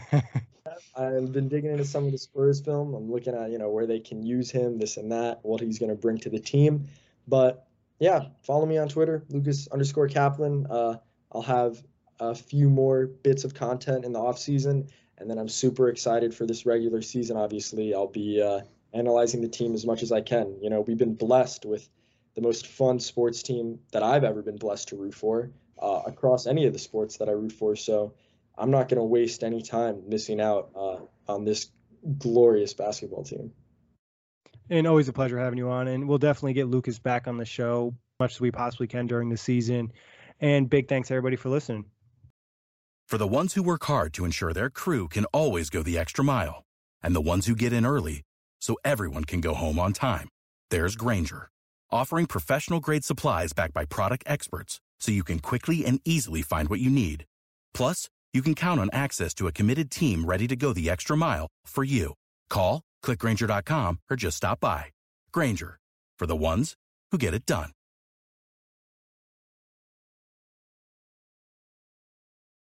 I've been digging into some of the Spurs film. I'm looking at, where they can use him, this and that, what he's going to bring to the team. But yeah, follow me on Twitter, Lucas_Kaplan. I'll have a few more bits of content in the off season, and then I'm super excited for this regular season. Obviously, I'll be analyzing the team as much as I can. We've been blessed with the most fun sports team that I've ever been blessed to root for across any of the sports that I root for. So I'm not going to waste any time missing out on this glorious basketball team. And always a pleasure having you on. And we'll definitely get Lucas back on the show as much as we possibly can during the season. And big thanks everybody for listening. For the ones who work hard to ensure their crew can always go the extra mile, and the ones who get in early so everyone can go home on time, there's Grainger, offering professional-grade supplies backed by product experts so you can quickly and easily find what you need. Plus, you can count on access to a committed team ready to go the extra mile for you. Call, click Grainger.com, or just stop by. Grainger, for the ones who get it done.